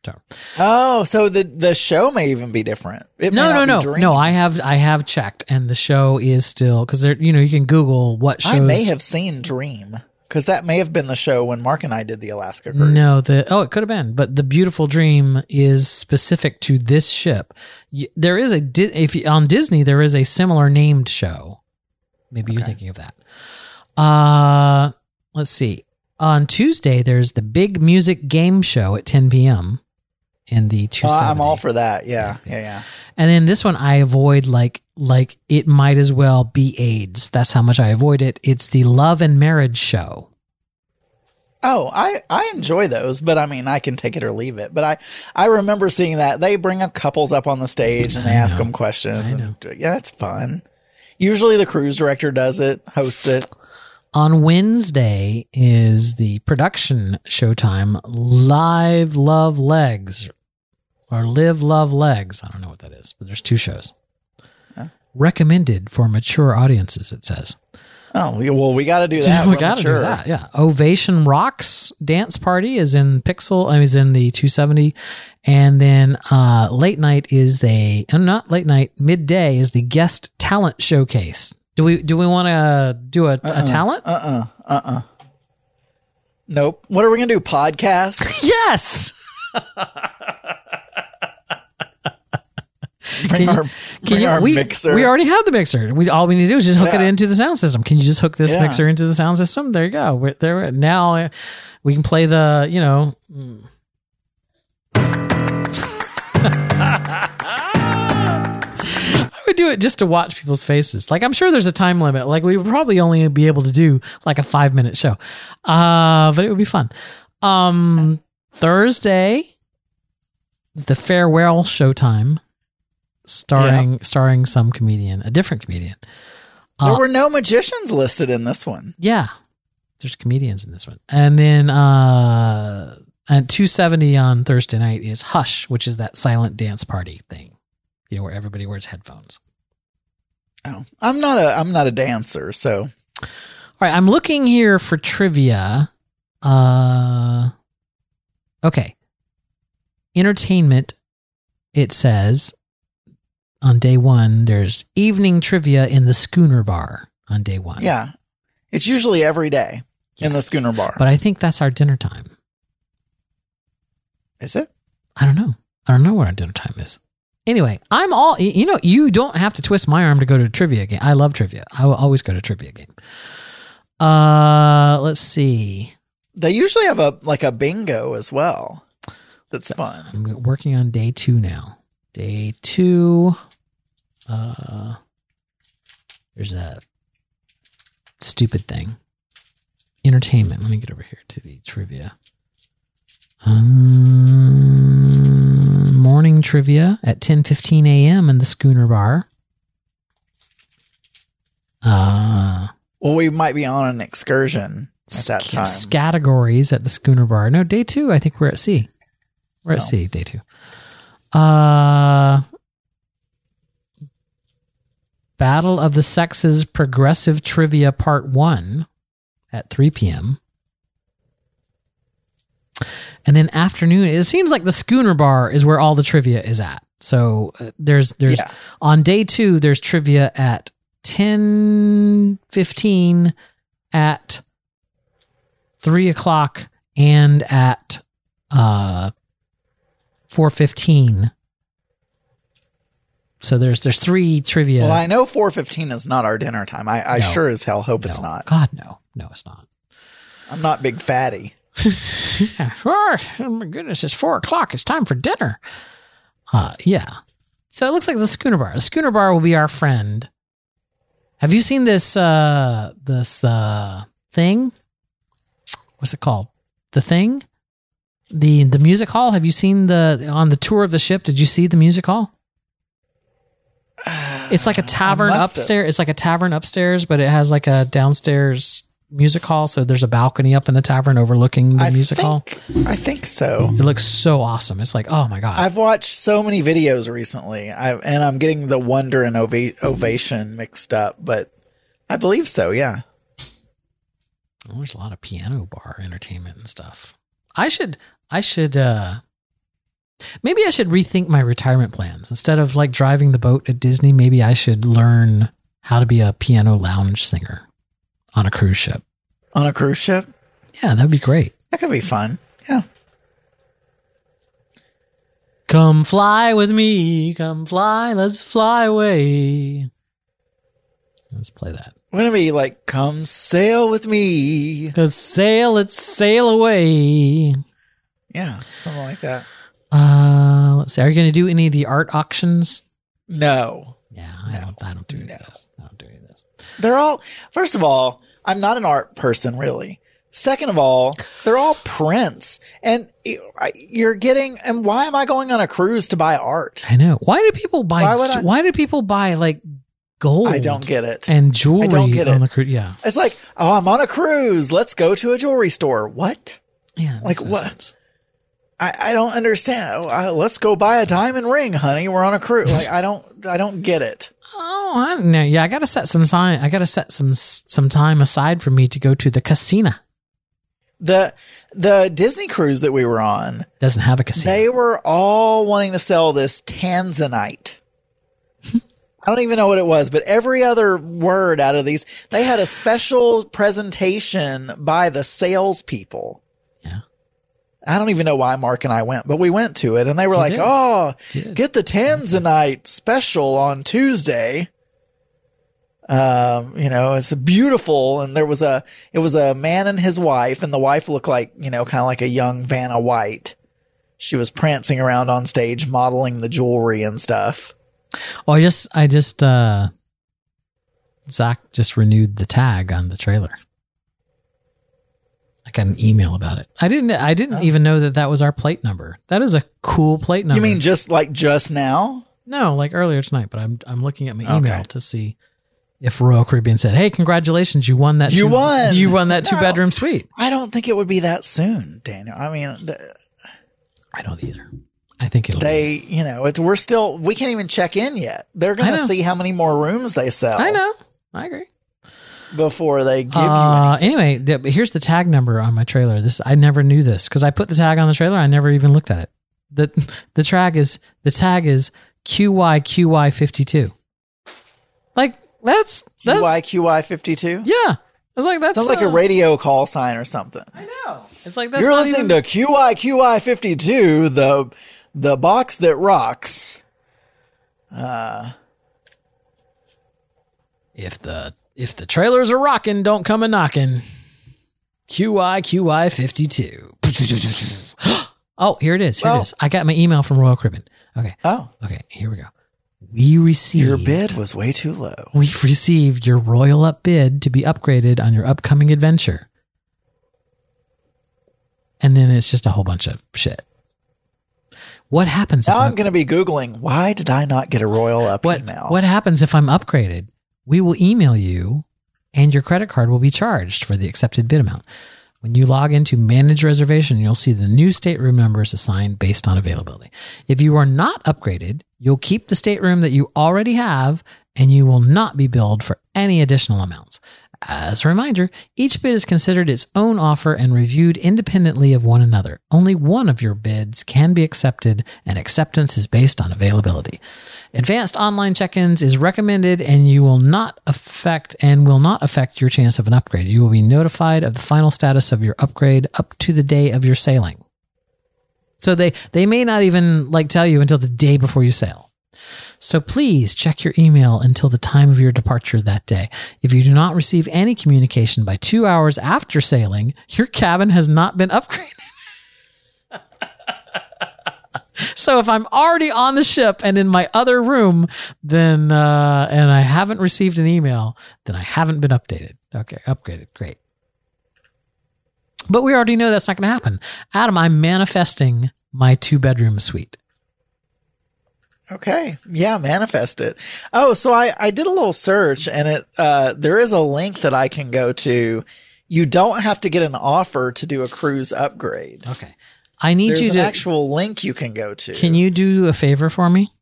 So. Oh, so the the show may even be different. It No, may no, not no, be no. Dream. I have I have checked, and the show is still because there. You know, you can Google what shows. I may have seen Dream because that may have been the show when Mark and I did the Alaska cruise. No, the oh, it could have been, but the Beautiful Dream is specific to this ship. Y- There is a Di- if you, on Disney there is a similar named show. Maybe you're thinking of that. Uh, let's see. On Tuesday there's the Big Music Game Show at ten p.m. in the two seventy. Uh, I'm all for that. Yeah, yeah, yeah. And then this one I avoid like like it might as well be AIDS. That's how much I avoid it. It's the Love and Marriage Show. Oh, I, I enjoy those, but I mean, I can take it or leave it. But I, I remember seeing that. They bring up couples up on the stage and they I ask know. them questions. I know. And, yeah, it's fun. Usually the cruise director does it, hosts it. On Wednesday is the production showtime Live Love Legs or Live Love Legs. I don't know what that is, but there's two shows. Huh? Recommended for mature audiences, it says. Oh, we- well, we got to do that. we We're got to do mature. that. Yeah. Ovation Rocks dance party is in Pixel. I mean, is in the two seventy, and then uh, late night is the uh, not late night midday is the guest talent showcase. Do we do we want to do a, a talent? Uh-uh, uh-uh. Nope. What are we going to do, podcast? Yes. Bring Can our, you, bring can you, our we, mixer. we already have the mixer. We all we need to do is just hook it Yeah. into the sound system. Can you just hook this Yeah. mixer into the sound system? There you go. We're there now. uh, We can play the you know. mm. I would do it just to watch people's faces. Like I'm sure there's a time limit. Like we would probably only be able to do like a five minute show, uh, but it would be fun. Um, Thursday is the farewell showtime, starring starring some comedian, a different comedian. there uh, were no magicians listed in this one. Yeah, there's comedians in this one, and then uh, at two seventy on Thursday night is Hush, which is that silent dance party thing, you know, where everybody wears headphones. Oh, I'm not a I'm not a dancer, so All right, I'm looking here for trivia. Uh, okay. Entertainment, it says on day one, there's evening trivia in the Schooner Bar on day one. yeah. It's usually every day in the Schooner Bar. But I think that's our dinner time. Is it? I don't know. I don't know what our dinner time is. Anyway, I'm all, you know, you don't have to twist my arm to go to a trivia game. I love trivia. I will always go to a trivia game. Uh, let's see. They usually have a like a bingo as well. That's fun. I'm working on day two now. Day two. Uh, there's a stupid thing. Entertainment. Let me get over here to the trivia. Um, morning trivia at ten fifteen a.m. in the Schooner Bar. Uh, Well, we might be on an excursion at that sc- time. Categories at the Schooner Bar. No, day two. I think we're at C. We're at No. C, day two. Uh, Battle of the Sexes Progressive Trivia Part one at three p.m. And then afternoon, it seems like the Schooner Bar is where all the trivia is at. So uh, there's there's Yeah. on day two there's trivia at ten fifteen, at three o'clock, and at uh four fifteen. So there's there's three trivia. Well, I know four fifteen is not our dinner time. I, I No. sure as hell hope it's No. not. God, no, no, it's not. I'm not big fatty. oh my goodness, it's four o'clock. It's time for dinner. Uh, yeah. So it looks like the Schooner Bar. The Schooner Bar will be our friend. Have you seen this, uh, this, uh, thing? What's it called? The Thing? The, the music hall? Have you seen the, on the tour of the ship, did you see the music hall? It's like a tavern must have. upstairs. It's like a tavern upstairs, but it has like a downstairs music hall. So there's a balcony up in the tavern overlooking the I music think, hall. I think so. It looks so awesome. It's like, oh my God. I've watched so many videos recently, I, and I'm getting the wonder and ova- ovation mixed up, but I believe so. Yeah. Oh, there's a lot of piano bar entertainment and stuff. I should, I should, uh, Maybe I should rethink my retirement plans. Instead of like driving the boat at Disney, maybe I should learn how to be a piano lounge singer on a cruise ship. On a cruise ship? Yeah, that'd be great. That could be fun. Yeah. Come fly with me. Come fly. Let's fly away. Let's play that. Wouldn't it be like, come sail with me? Let's sail. Let's sail away. Yeah, something like that. Uh, let's see. Are you going to do any of the art auctions? No. Yeah, I No. don't. I don't do any No. of this. I don't do any of this. They're all, first of all, I'm not an art person, really. Second of all, they're all prints. And you're getting, and why am I going on a cruise to buy art? I know. Why do people buy? Why Why, would I- do people buy like gold? I don't get it. And jewelry I don't get on it. the cruise. Yeah, It's like, oh, I'm on a cruise. Let's go to a jewelry store. What? yeah. it Like makes no what? sense. I, I don't understand. Oh, I, let's go buy a diamond ring, honey. We're on a cruise. Like I don't, I don't get it. Oh, I don't know. Yeah, I got to set some time. I got to set some some time aside for me to go to the casino. The the Disney cruise that we were on, Doesn't have a casino. they were all wanting to sell this Tanzanite. I don't even know what it was, but every other word out of these, they had a special presentation by the salespeople. Yeah. I don't even know why Mark and I went, but we went to it and they were You like, did. oh, You did. get the Tanzanite special on Tuesday. Um, you know, it's beautiful. And there was a, it was a man and his wife, and the wife looked like, you know, kind of like a young Vanna White. She was prancing around on stage, modeling the jewelry and stuff. Oh, I just, I just, uh, Zach just renewed the tag on the trailer. I got an email about it. I didn't, I didn't even know that that was our plate number. That is a cool plate number. You mean just like just now? No, like earlier tonight, but I'm, I'm looking at my email Okay. to see if Royal Caribbean said, hey, congratulations. You won that. You two, won. You won that two No. bedroom suite. I don't think it would be that soon, Daniel. I mean, th- I don't either. I think it'll be. they, you know, it's, we're still, we can't even check in yet. They're going I to know. see how many more rooms they sell. I know. I agree. Before they give Uh, you anyway, the, here's the tag number on my trailer. This I never knew this because I put the tag on the trailer. I never even looked at it. the The tag is the tag is Q Y Q Y fifty-two. Like that's that's Q Y Q Y fifty-two. yeah. It's like that's Sounds like a uh, radio call sign or something. I know. It's like that's You're not listening even, to Q Y Q Y fifty-two, the the box that rocks. if the if the trailers are rocking, don't come a knocking. Q Y Q Y fifty-two. Oh, here it is. Here Well- it is. I got my email from Royal Caribbean. Okay. Oh, Okay. Here we go. We received your bid was way too low. We've received your royal up bid to be upgraded on your upcoming adventure. And then it's just a whole bunch of shit. What happens if Now I'm I'm, going to be Googling, why did I not get a royal up what, email? what happens if I'm upgraded? We will email you and your credit card will be charged for the accepted bid amount. When you log into manage reservation, you'll see the new stateroom numbers assigned based on availability. If you are not upgraded, you'll keep the stateroom that you already have and you will not be billed for any additional amounts. As a reminder, each bid is considered its own offer and reviewed independently of one another. Only one of your bids can be accepted, and acceptance is based on availability. Advanced online check-ins is recommended, and you will not affect and will not affect your chance of an upgrade. You will be notified of the final status of your upgrade up to the day of your sailing. So they they may not even like tell you until the day before you sail. So please check your email until the time of your departure that day. If you do not receive any communication by two hours after sailing, your cabin has not been upgraded. So if I'm already on the ship and in my other room, then uh, and I haven't received an email, then I haven't been updated. Okay, upgraded. Great. But we already know that's not going to happen. Adam, I'm manifesting my two bedroom suite. Okay. Yeah, manifest it. Oh, so I, I did a little search and it uh, there is a link that I can go to. You don't have to get an offer to do a cruise upgrade. Okay. I need There's you an to actual link you can go to. Can you do a favor for me?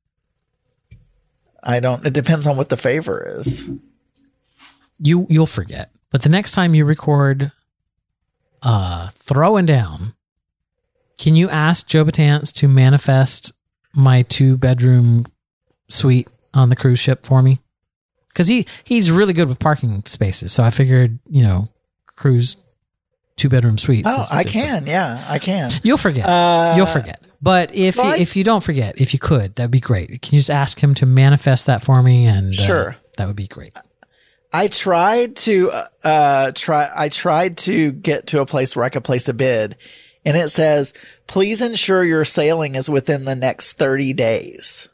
I don't, it depends on what the favor is. You you'll forget. But the next time you record uh throwing down, Can you ask Joe Batance to manifest my two bedroom suite on the cruise ship for me? Because he, he's really good with parking spaces. So I figured, you know, cruise two bedroom suites. Oh, I can. Yeah, I can. You'll forget. Uh, You'll forget. But if so you, I- if you don't forget, if you could, that'd be great. Can you just ask him to manifest that for me? And uh, Sure. that would be great. I tried to uh try I tried to get to a place where I could place a bid, and it says, please ensure your sailing is within the next thirty days.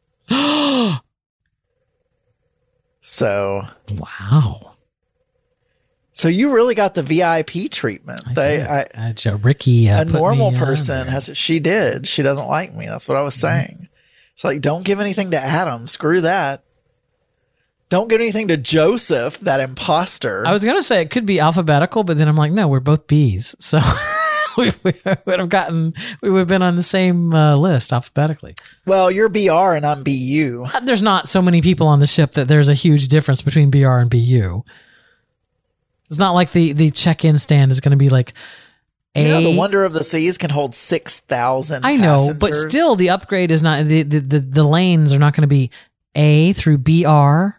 So Wow. so you really got the V I P treatment. I They did. I, Uh, Joe, Ricky, uh, a put normal me on person there. has she did. She doesn't like me. That's what I was saying. It's like, don't give anything to Adam. Screw that. Don't give anything to Joseph, that imposter. I was gonna say it could be alphabetical, but then I'm like, no, we're both B's, so we, we would have gotten, we would have been on the same uh, list alphabetically. well, you're B R and I'm B U. Uh, There's not so many people on the ship that there's a huge difference between B R and B U. It's not like the the check-in stand is going to be like a. You know, the Wonder of the Seas can hold six thousand. I know, but still, the upgrade is not the the the, the lanes are not going to be A through B R.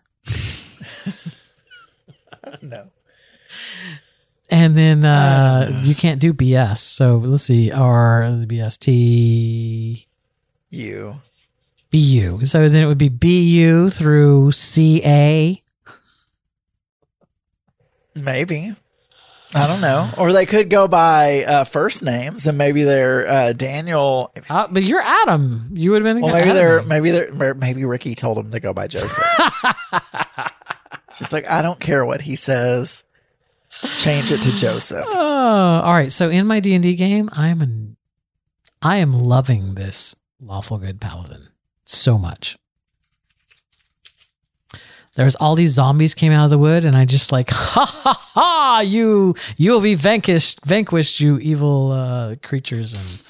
No. And then uh, you can't do B S. So let's see, R, B S T, You. B U. So then it would be B U through C A. Maybe. I don't know. Or they could go by uh, first names, and maybe they're uh, Daniel. Uh, but you're Adam. You would have been. Well, maybe Adam. they're maybe they're maybe Ricky told him to go by Joseph. She's like, I don't care what he says. Change it to Joseph. Oh, all right. So in my D and D game, I'm an, I am loving this lawful good paladin so much. There's all these zombies came out of the wood, and I just like, ha ha ha! You you will be vanquished, vanquished, you evil uh, creatures, and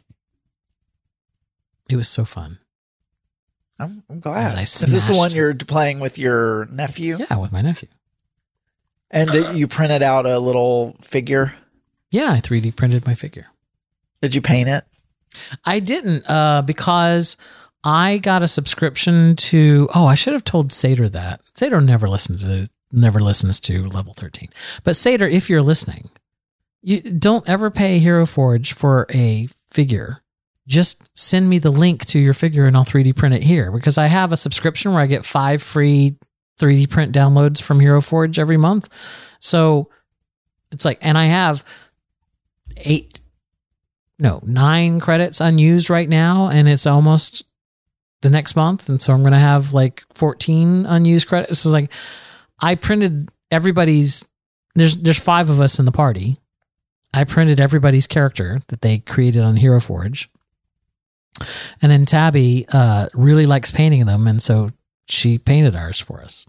it was so fun. I'm, I'm glad. I Is this the smashed- one you're playing with your nephew? Yeah, with my nephew. And did you printed out a little figure? Yeah, I three D printed my figure. Did you paint it? I didn't uh, because I got a subscription to. Oh, I should have told Sater that. Sater never listens to never listens to Level thirteen. But Sater, if you're listening, you don't ever pay Hero Forge for a figure. Just send me the link to your figure and I'll three D print it here, because I have a subscription where I get five free three D print downloads from Hero Forge every month. So it's like, and I have eight, no, nine credits unused right now, and it's almost the next month. And so I'm going to have like fourteen unused credits. It's like, I printed everybody's, there's, there's five of us in the party. I printed everybody's character that they created on Hero Forge. And then Tabby uh, really likes painting them, and so she painted ours for us.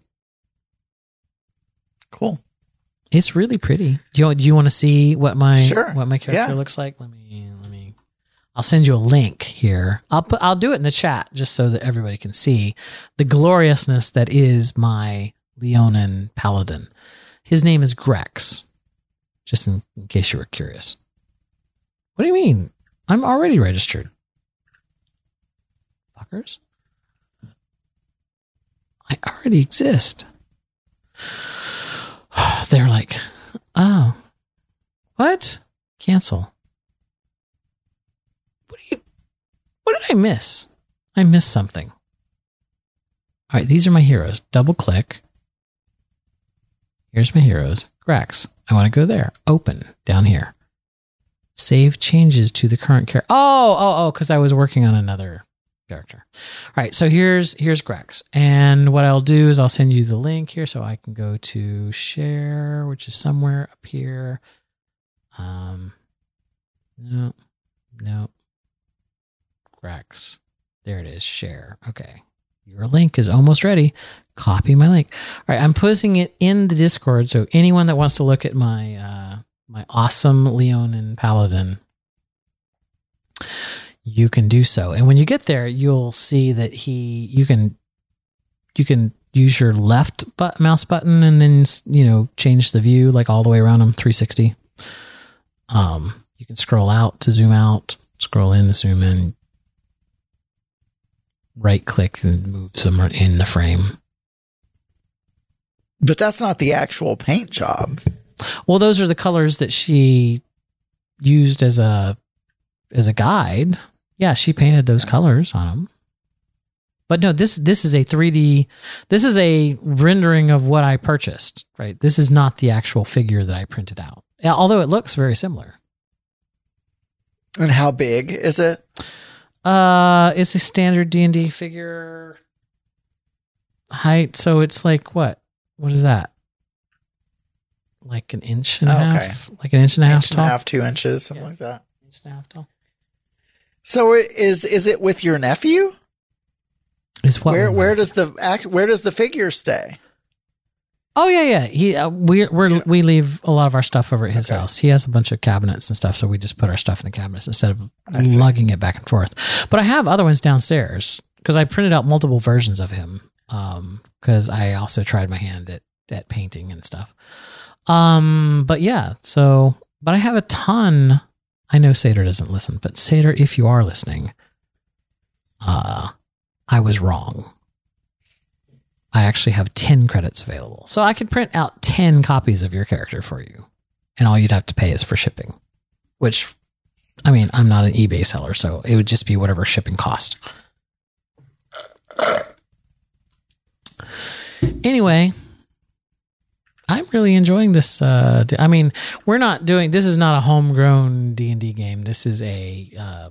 Cool. It's really pretty. Do you do you want to see what my Sure. what my character Yeah. looks like? Let me let me. I'll send you a link here. I'll put I'll do it in the chat just so that everybody can see the gloriousness that is my Leonin paladin. His name is Grex. Just in, in case you were curious. What do you mean? I'm already registered. Fuckers. I already exist. They're like, oh, what? Cancel. What do you, what did I miss? I missed something. All right, these are my heroes. Double click. Here's my heroes. Grex. I want to go there. Open down here. Save changes to the current character. Oh, oh, oh, because I was working on another character. All right, so here's here's Grex. And what I'll do is I'll send you the link here so I can go to share, which is somewhere up here. Um, no, no. Grex. There it is, share. Okay. Your link is almost ready. Copy my link. All right, I'm posting it in the Discord, so anyone that wants to look at my uh, my awesome Leonin Paladin, you can do so. And when you get there, you'll see that he you can you can use your left but mouse button and then, you know, change the view like all the way around him, three sixty. Um, You can scroll out to zoom out, scroll in to zoom in, right click and move them in the frame. But that's not the actual paint job. Well, those are the colors that she used as a as a guide. Yeah, she painted those colors on them. But no, this this is a three D. This is a rendering of what I purchased. Right. This is not the actual figure that I printed out. Although it looks very similar. And how big is it? Uh, it's a standard D and D figure height. So it's like what? What is that? Like an inch and a Oh, half? Like an inch and a half Inch tall? and a half, two inches, something Yeah. like that. Inch and a half tall. So it is is it with your nephew? Is what? where we where want. does the act where does the figure stay? Oh yeah, yeah. He uh, we we we leave a lot of our stuff over at his Okay. house. He has a bunch of cabinets and stuff, so we just put our stuff in the cabinets instead of I see. lugging it back and forth. But I have other ones downstairs because I printed out multiple versions of him. Um, because I also tried my hand at at painting and stuff. Um, but yeah, so but I have a ton. I know Seder doesn't listen, but Seder, if you are listening, uh, I was wrong. I actually have ten credits available. So I could print out ten copies of your character for you. And all you'd have to pay is for shipping. Which, I mean, I'm not an eBay seller, so it would just be whatever shipping cost. Anyway, I'm really enjoying this. Uh, d- I mean, we're not doing, this is not a homegrown D and D game. This is a, uh,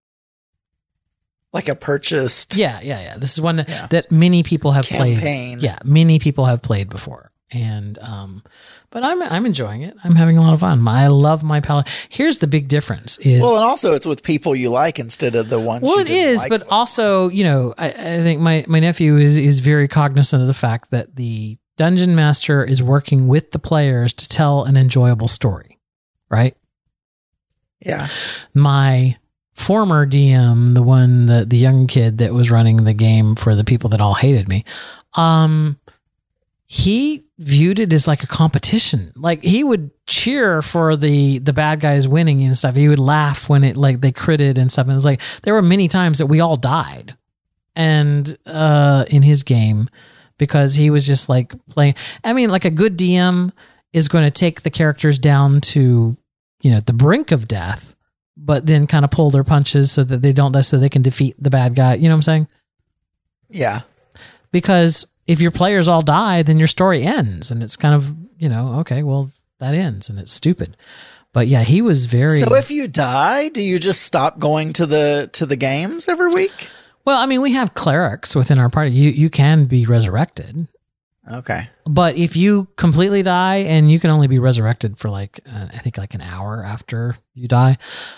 Like a purchased yeah, yeah, yeah. This is one that, Yeah. that many people have campaign. played. Yeah, many people have played before. And, um, but I'm, I'm enjoying it. I'm having a lot of fun. I love my palette. Here's the big difference is, Well, and also it's with people you like instead of the ones. well, you it didn't is, like but with. also, you know, I, I think my, my nephew is, is very cognizant of the fact that the dungeon master is working with the players to tell an enjoyable story, right? yeah, My former D M, the one, the, the young kid that was running the game for the people that all hated me, um, he viewed it as like a competition. Like he would cheer for the the bad guys winning and stuff. He would laugh when it like they critted and stuff. And it was like there were many times that we all died, and uh, in his game because he was just like playing. I mean, like a good D M is going to take the characters down to, you know, the brink of death, but then kind of pull their punches so that they don't die, so they can defeat the bad guy. You know what I'm saying? yeah. Because if your players all die, then your story ends, and it's kind of, you know, okay, well, that ends, and it's stupid. But yeah, he was very. So if you die, do you just stop going to the to the games every week? Well, I mean, we have clerics within our party. You you can be resurrected, Okay. but if you completely die, and you can only be resurrected for like uh, I think like an hour after you die.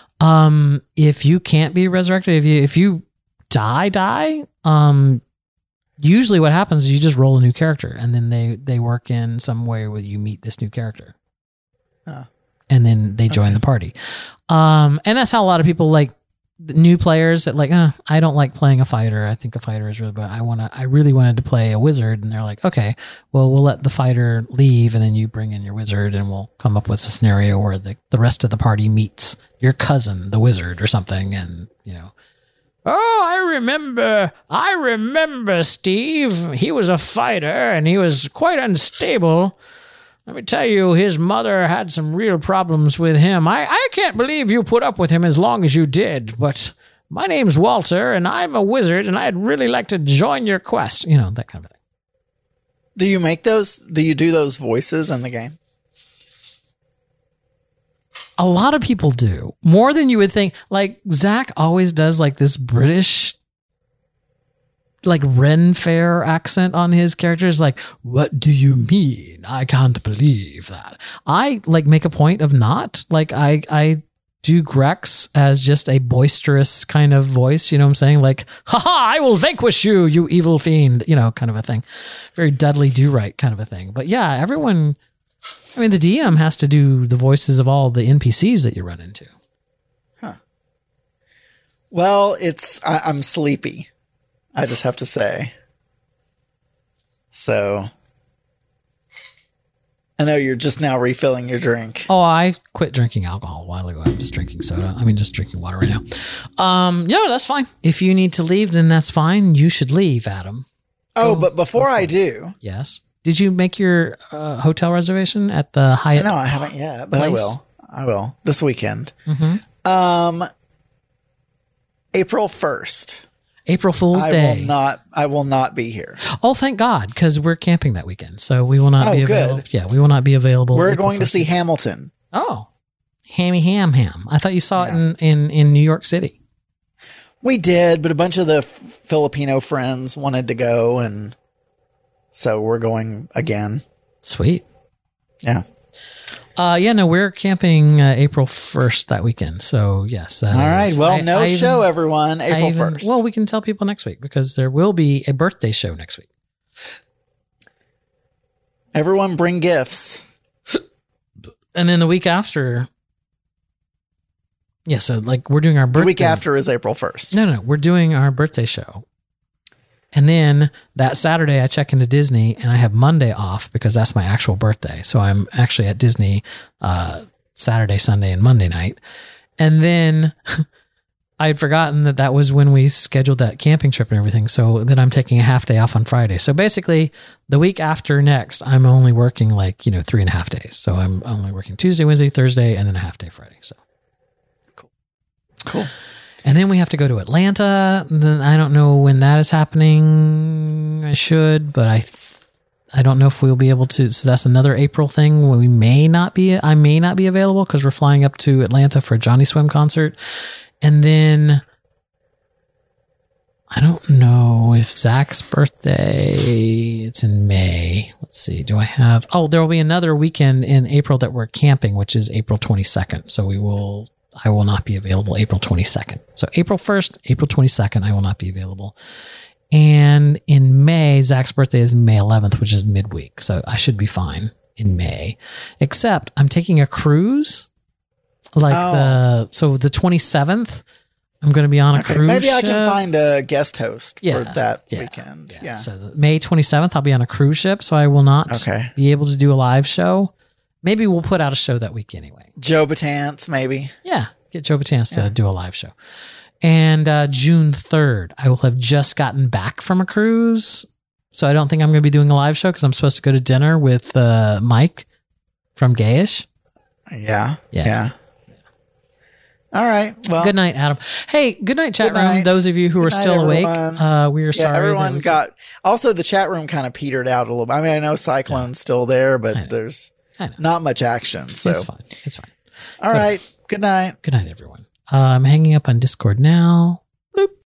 Um, if you can't be resurrected, if you if you die, die, um. Usually what happens is you just roll a new character, and then they, they work in some way where you meet this new character. Huh. And then they join Okay. the party. Um, and that's how a lot of people like the new players that like, uh, I don't like playing a fighter. I think a fighter is really, but I want to, I really wanted to play a wizard. And they're like, okay, well, we'll let the fighter leave, and then you bring in your wizard, and we'll come up with a scenario where the, the rest of the party meets your cousin, the wizard or something. And, you know, oh, I remember, I remember Steve. He was a fighter and he was quite unstable. Let me tell you, his mother had some real problems with him. I, I can't believe you put up with him as long as you did, but my name's Walter and I'm a wizard and I'd really like to join your quest. You know, that kind of thing. Do you make those? Do you do those voices in the game? A lot of people do, more than you would think. Like Zach always does like this British, like Ren Fair accent on his characters. Like, what do you mean? I can't believe that. I like make a point of not like I, I do Grex as just a boisterous kind of voice. You know what I'm saying? Like, haha, I will vanquish you, you evil fiend, you know, kind of a thing. Very Dudley Do-Right kind of a thing. But yeah, everyone, I mean, the D M has to do the voices of all the N P Cs that you run into. Well, it's I, I'm sleepy. I just have to say. So, I know you're just now refilling your drink. Oh, I quit drinking alcohol a while ago. I'm just drinking soda. I mean, just drinking water right now. Um, yeah, that's fine. If you need to leave, then that's fine. You should leave, Adam. Oh, Go- but before I do, Yes. Did you make your uh, hotel reservation at the Hyatt? no, I haven't yet, but I Place? will. I will this weekend. Mm-hmm. Um, April first. April Fool's I Day. will not. I will not be here. Oh, thank God, because we're camping that weekend, so we will not Oh, be good. available. Yeah, we will not be available. We're April going to first. see Hamilton. Oh, Hammy Ham Ham. I thought you saw Yeah. it in, in, in New York City. We did, but a bunch of the F- Filipino friends wanted to go, and so we're going again. Sweet. Yeah. Uh, yeah, no, we're camping uh, April first that weekend. So yes. That All right. is- Well, I- no I show, even- everyone. I April even- first. Well, we can tell people next week because there will be a birthday show next week. Everyone bring gifts. And then the week after. Yeah, so like we're doing our birthday. The week after is April first. No, no, no. We're doing our birthday show. And then that Saturday, I check into Disney and I have Monday off because that's my actual birthday. So I'm actually at Disney uh, Saturday, Sunday, and Monday night. And then I had forgotten that that was when we scheduled that camping trip and everything. So then I'm taking a half day off on Friday. So basically, the week after next, I'm only working like, you know, three and a half days. So I'm only working Tuesday, Wednesday, Thursday, and then a half day Friday. So Cool. and then we have to go to Atlanta. And then I don't know when that is happening. I should, but I, th- I don't know if we'll be able to. So that's another April thing. We may not be. I may not be available because we're flying up to Atlanta for a Johnny Swim concert, and then I don't know if Zach's birthday. It's in May. Let's see. Do I have? Oh, there will be another weekend in April that we're camping, which is April twenty-second. So we will. I will not be available April twenty-second. So April first, April twenty-second, I will not be available. And in May, Zach's birthday is May eleventh, which is midweek. So I should be fine in May. Except I'm taking a cruise. Like Oh. the, so the twenty-seventh, I'm going to be on a Okay, cruise maybe I ship. can find a guest host Yeah, for that yeah, weekend. Yeah. Yeah. So the May twenty-seventh, I'll be on a cruise ship. So I will not Okay. be able to do a live show. Maybe we'll put out a show that week anyway. Joe Batance, maybe. Yeah, get Joe Batance to do a live show. And uh, June third, I will have just gotten back from a cruise. So I don't think I'm going to be doing a live show because I'm supposed to go to dinner with uh, Mike from Gayish. Yeah. Yeah. Yeah. All right. Well, Good night, Adam. Hey, good night, chat Good room. night. Those of you who Good are night, still awake, everyone. uh, we are yeah, sorry. that everyone we- got. Also, the chat room kind of petered out a little bit. I mean, I know Cyclone's still there, I know. but there's I know. not much action. So, It's fine. It's fine. all right. Good night. Good night, everyone. Uh, I'm hanging up on Discord now.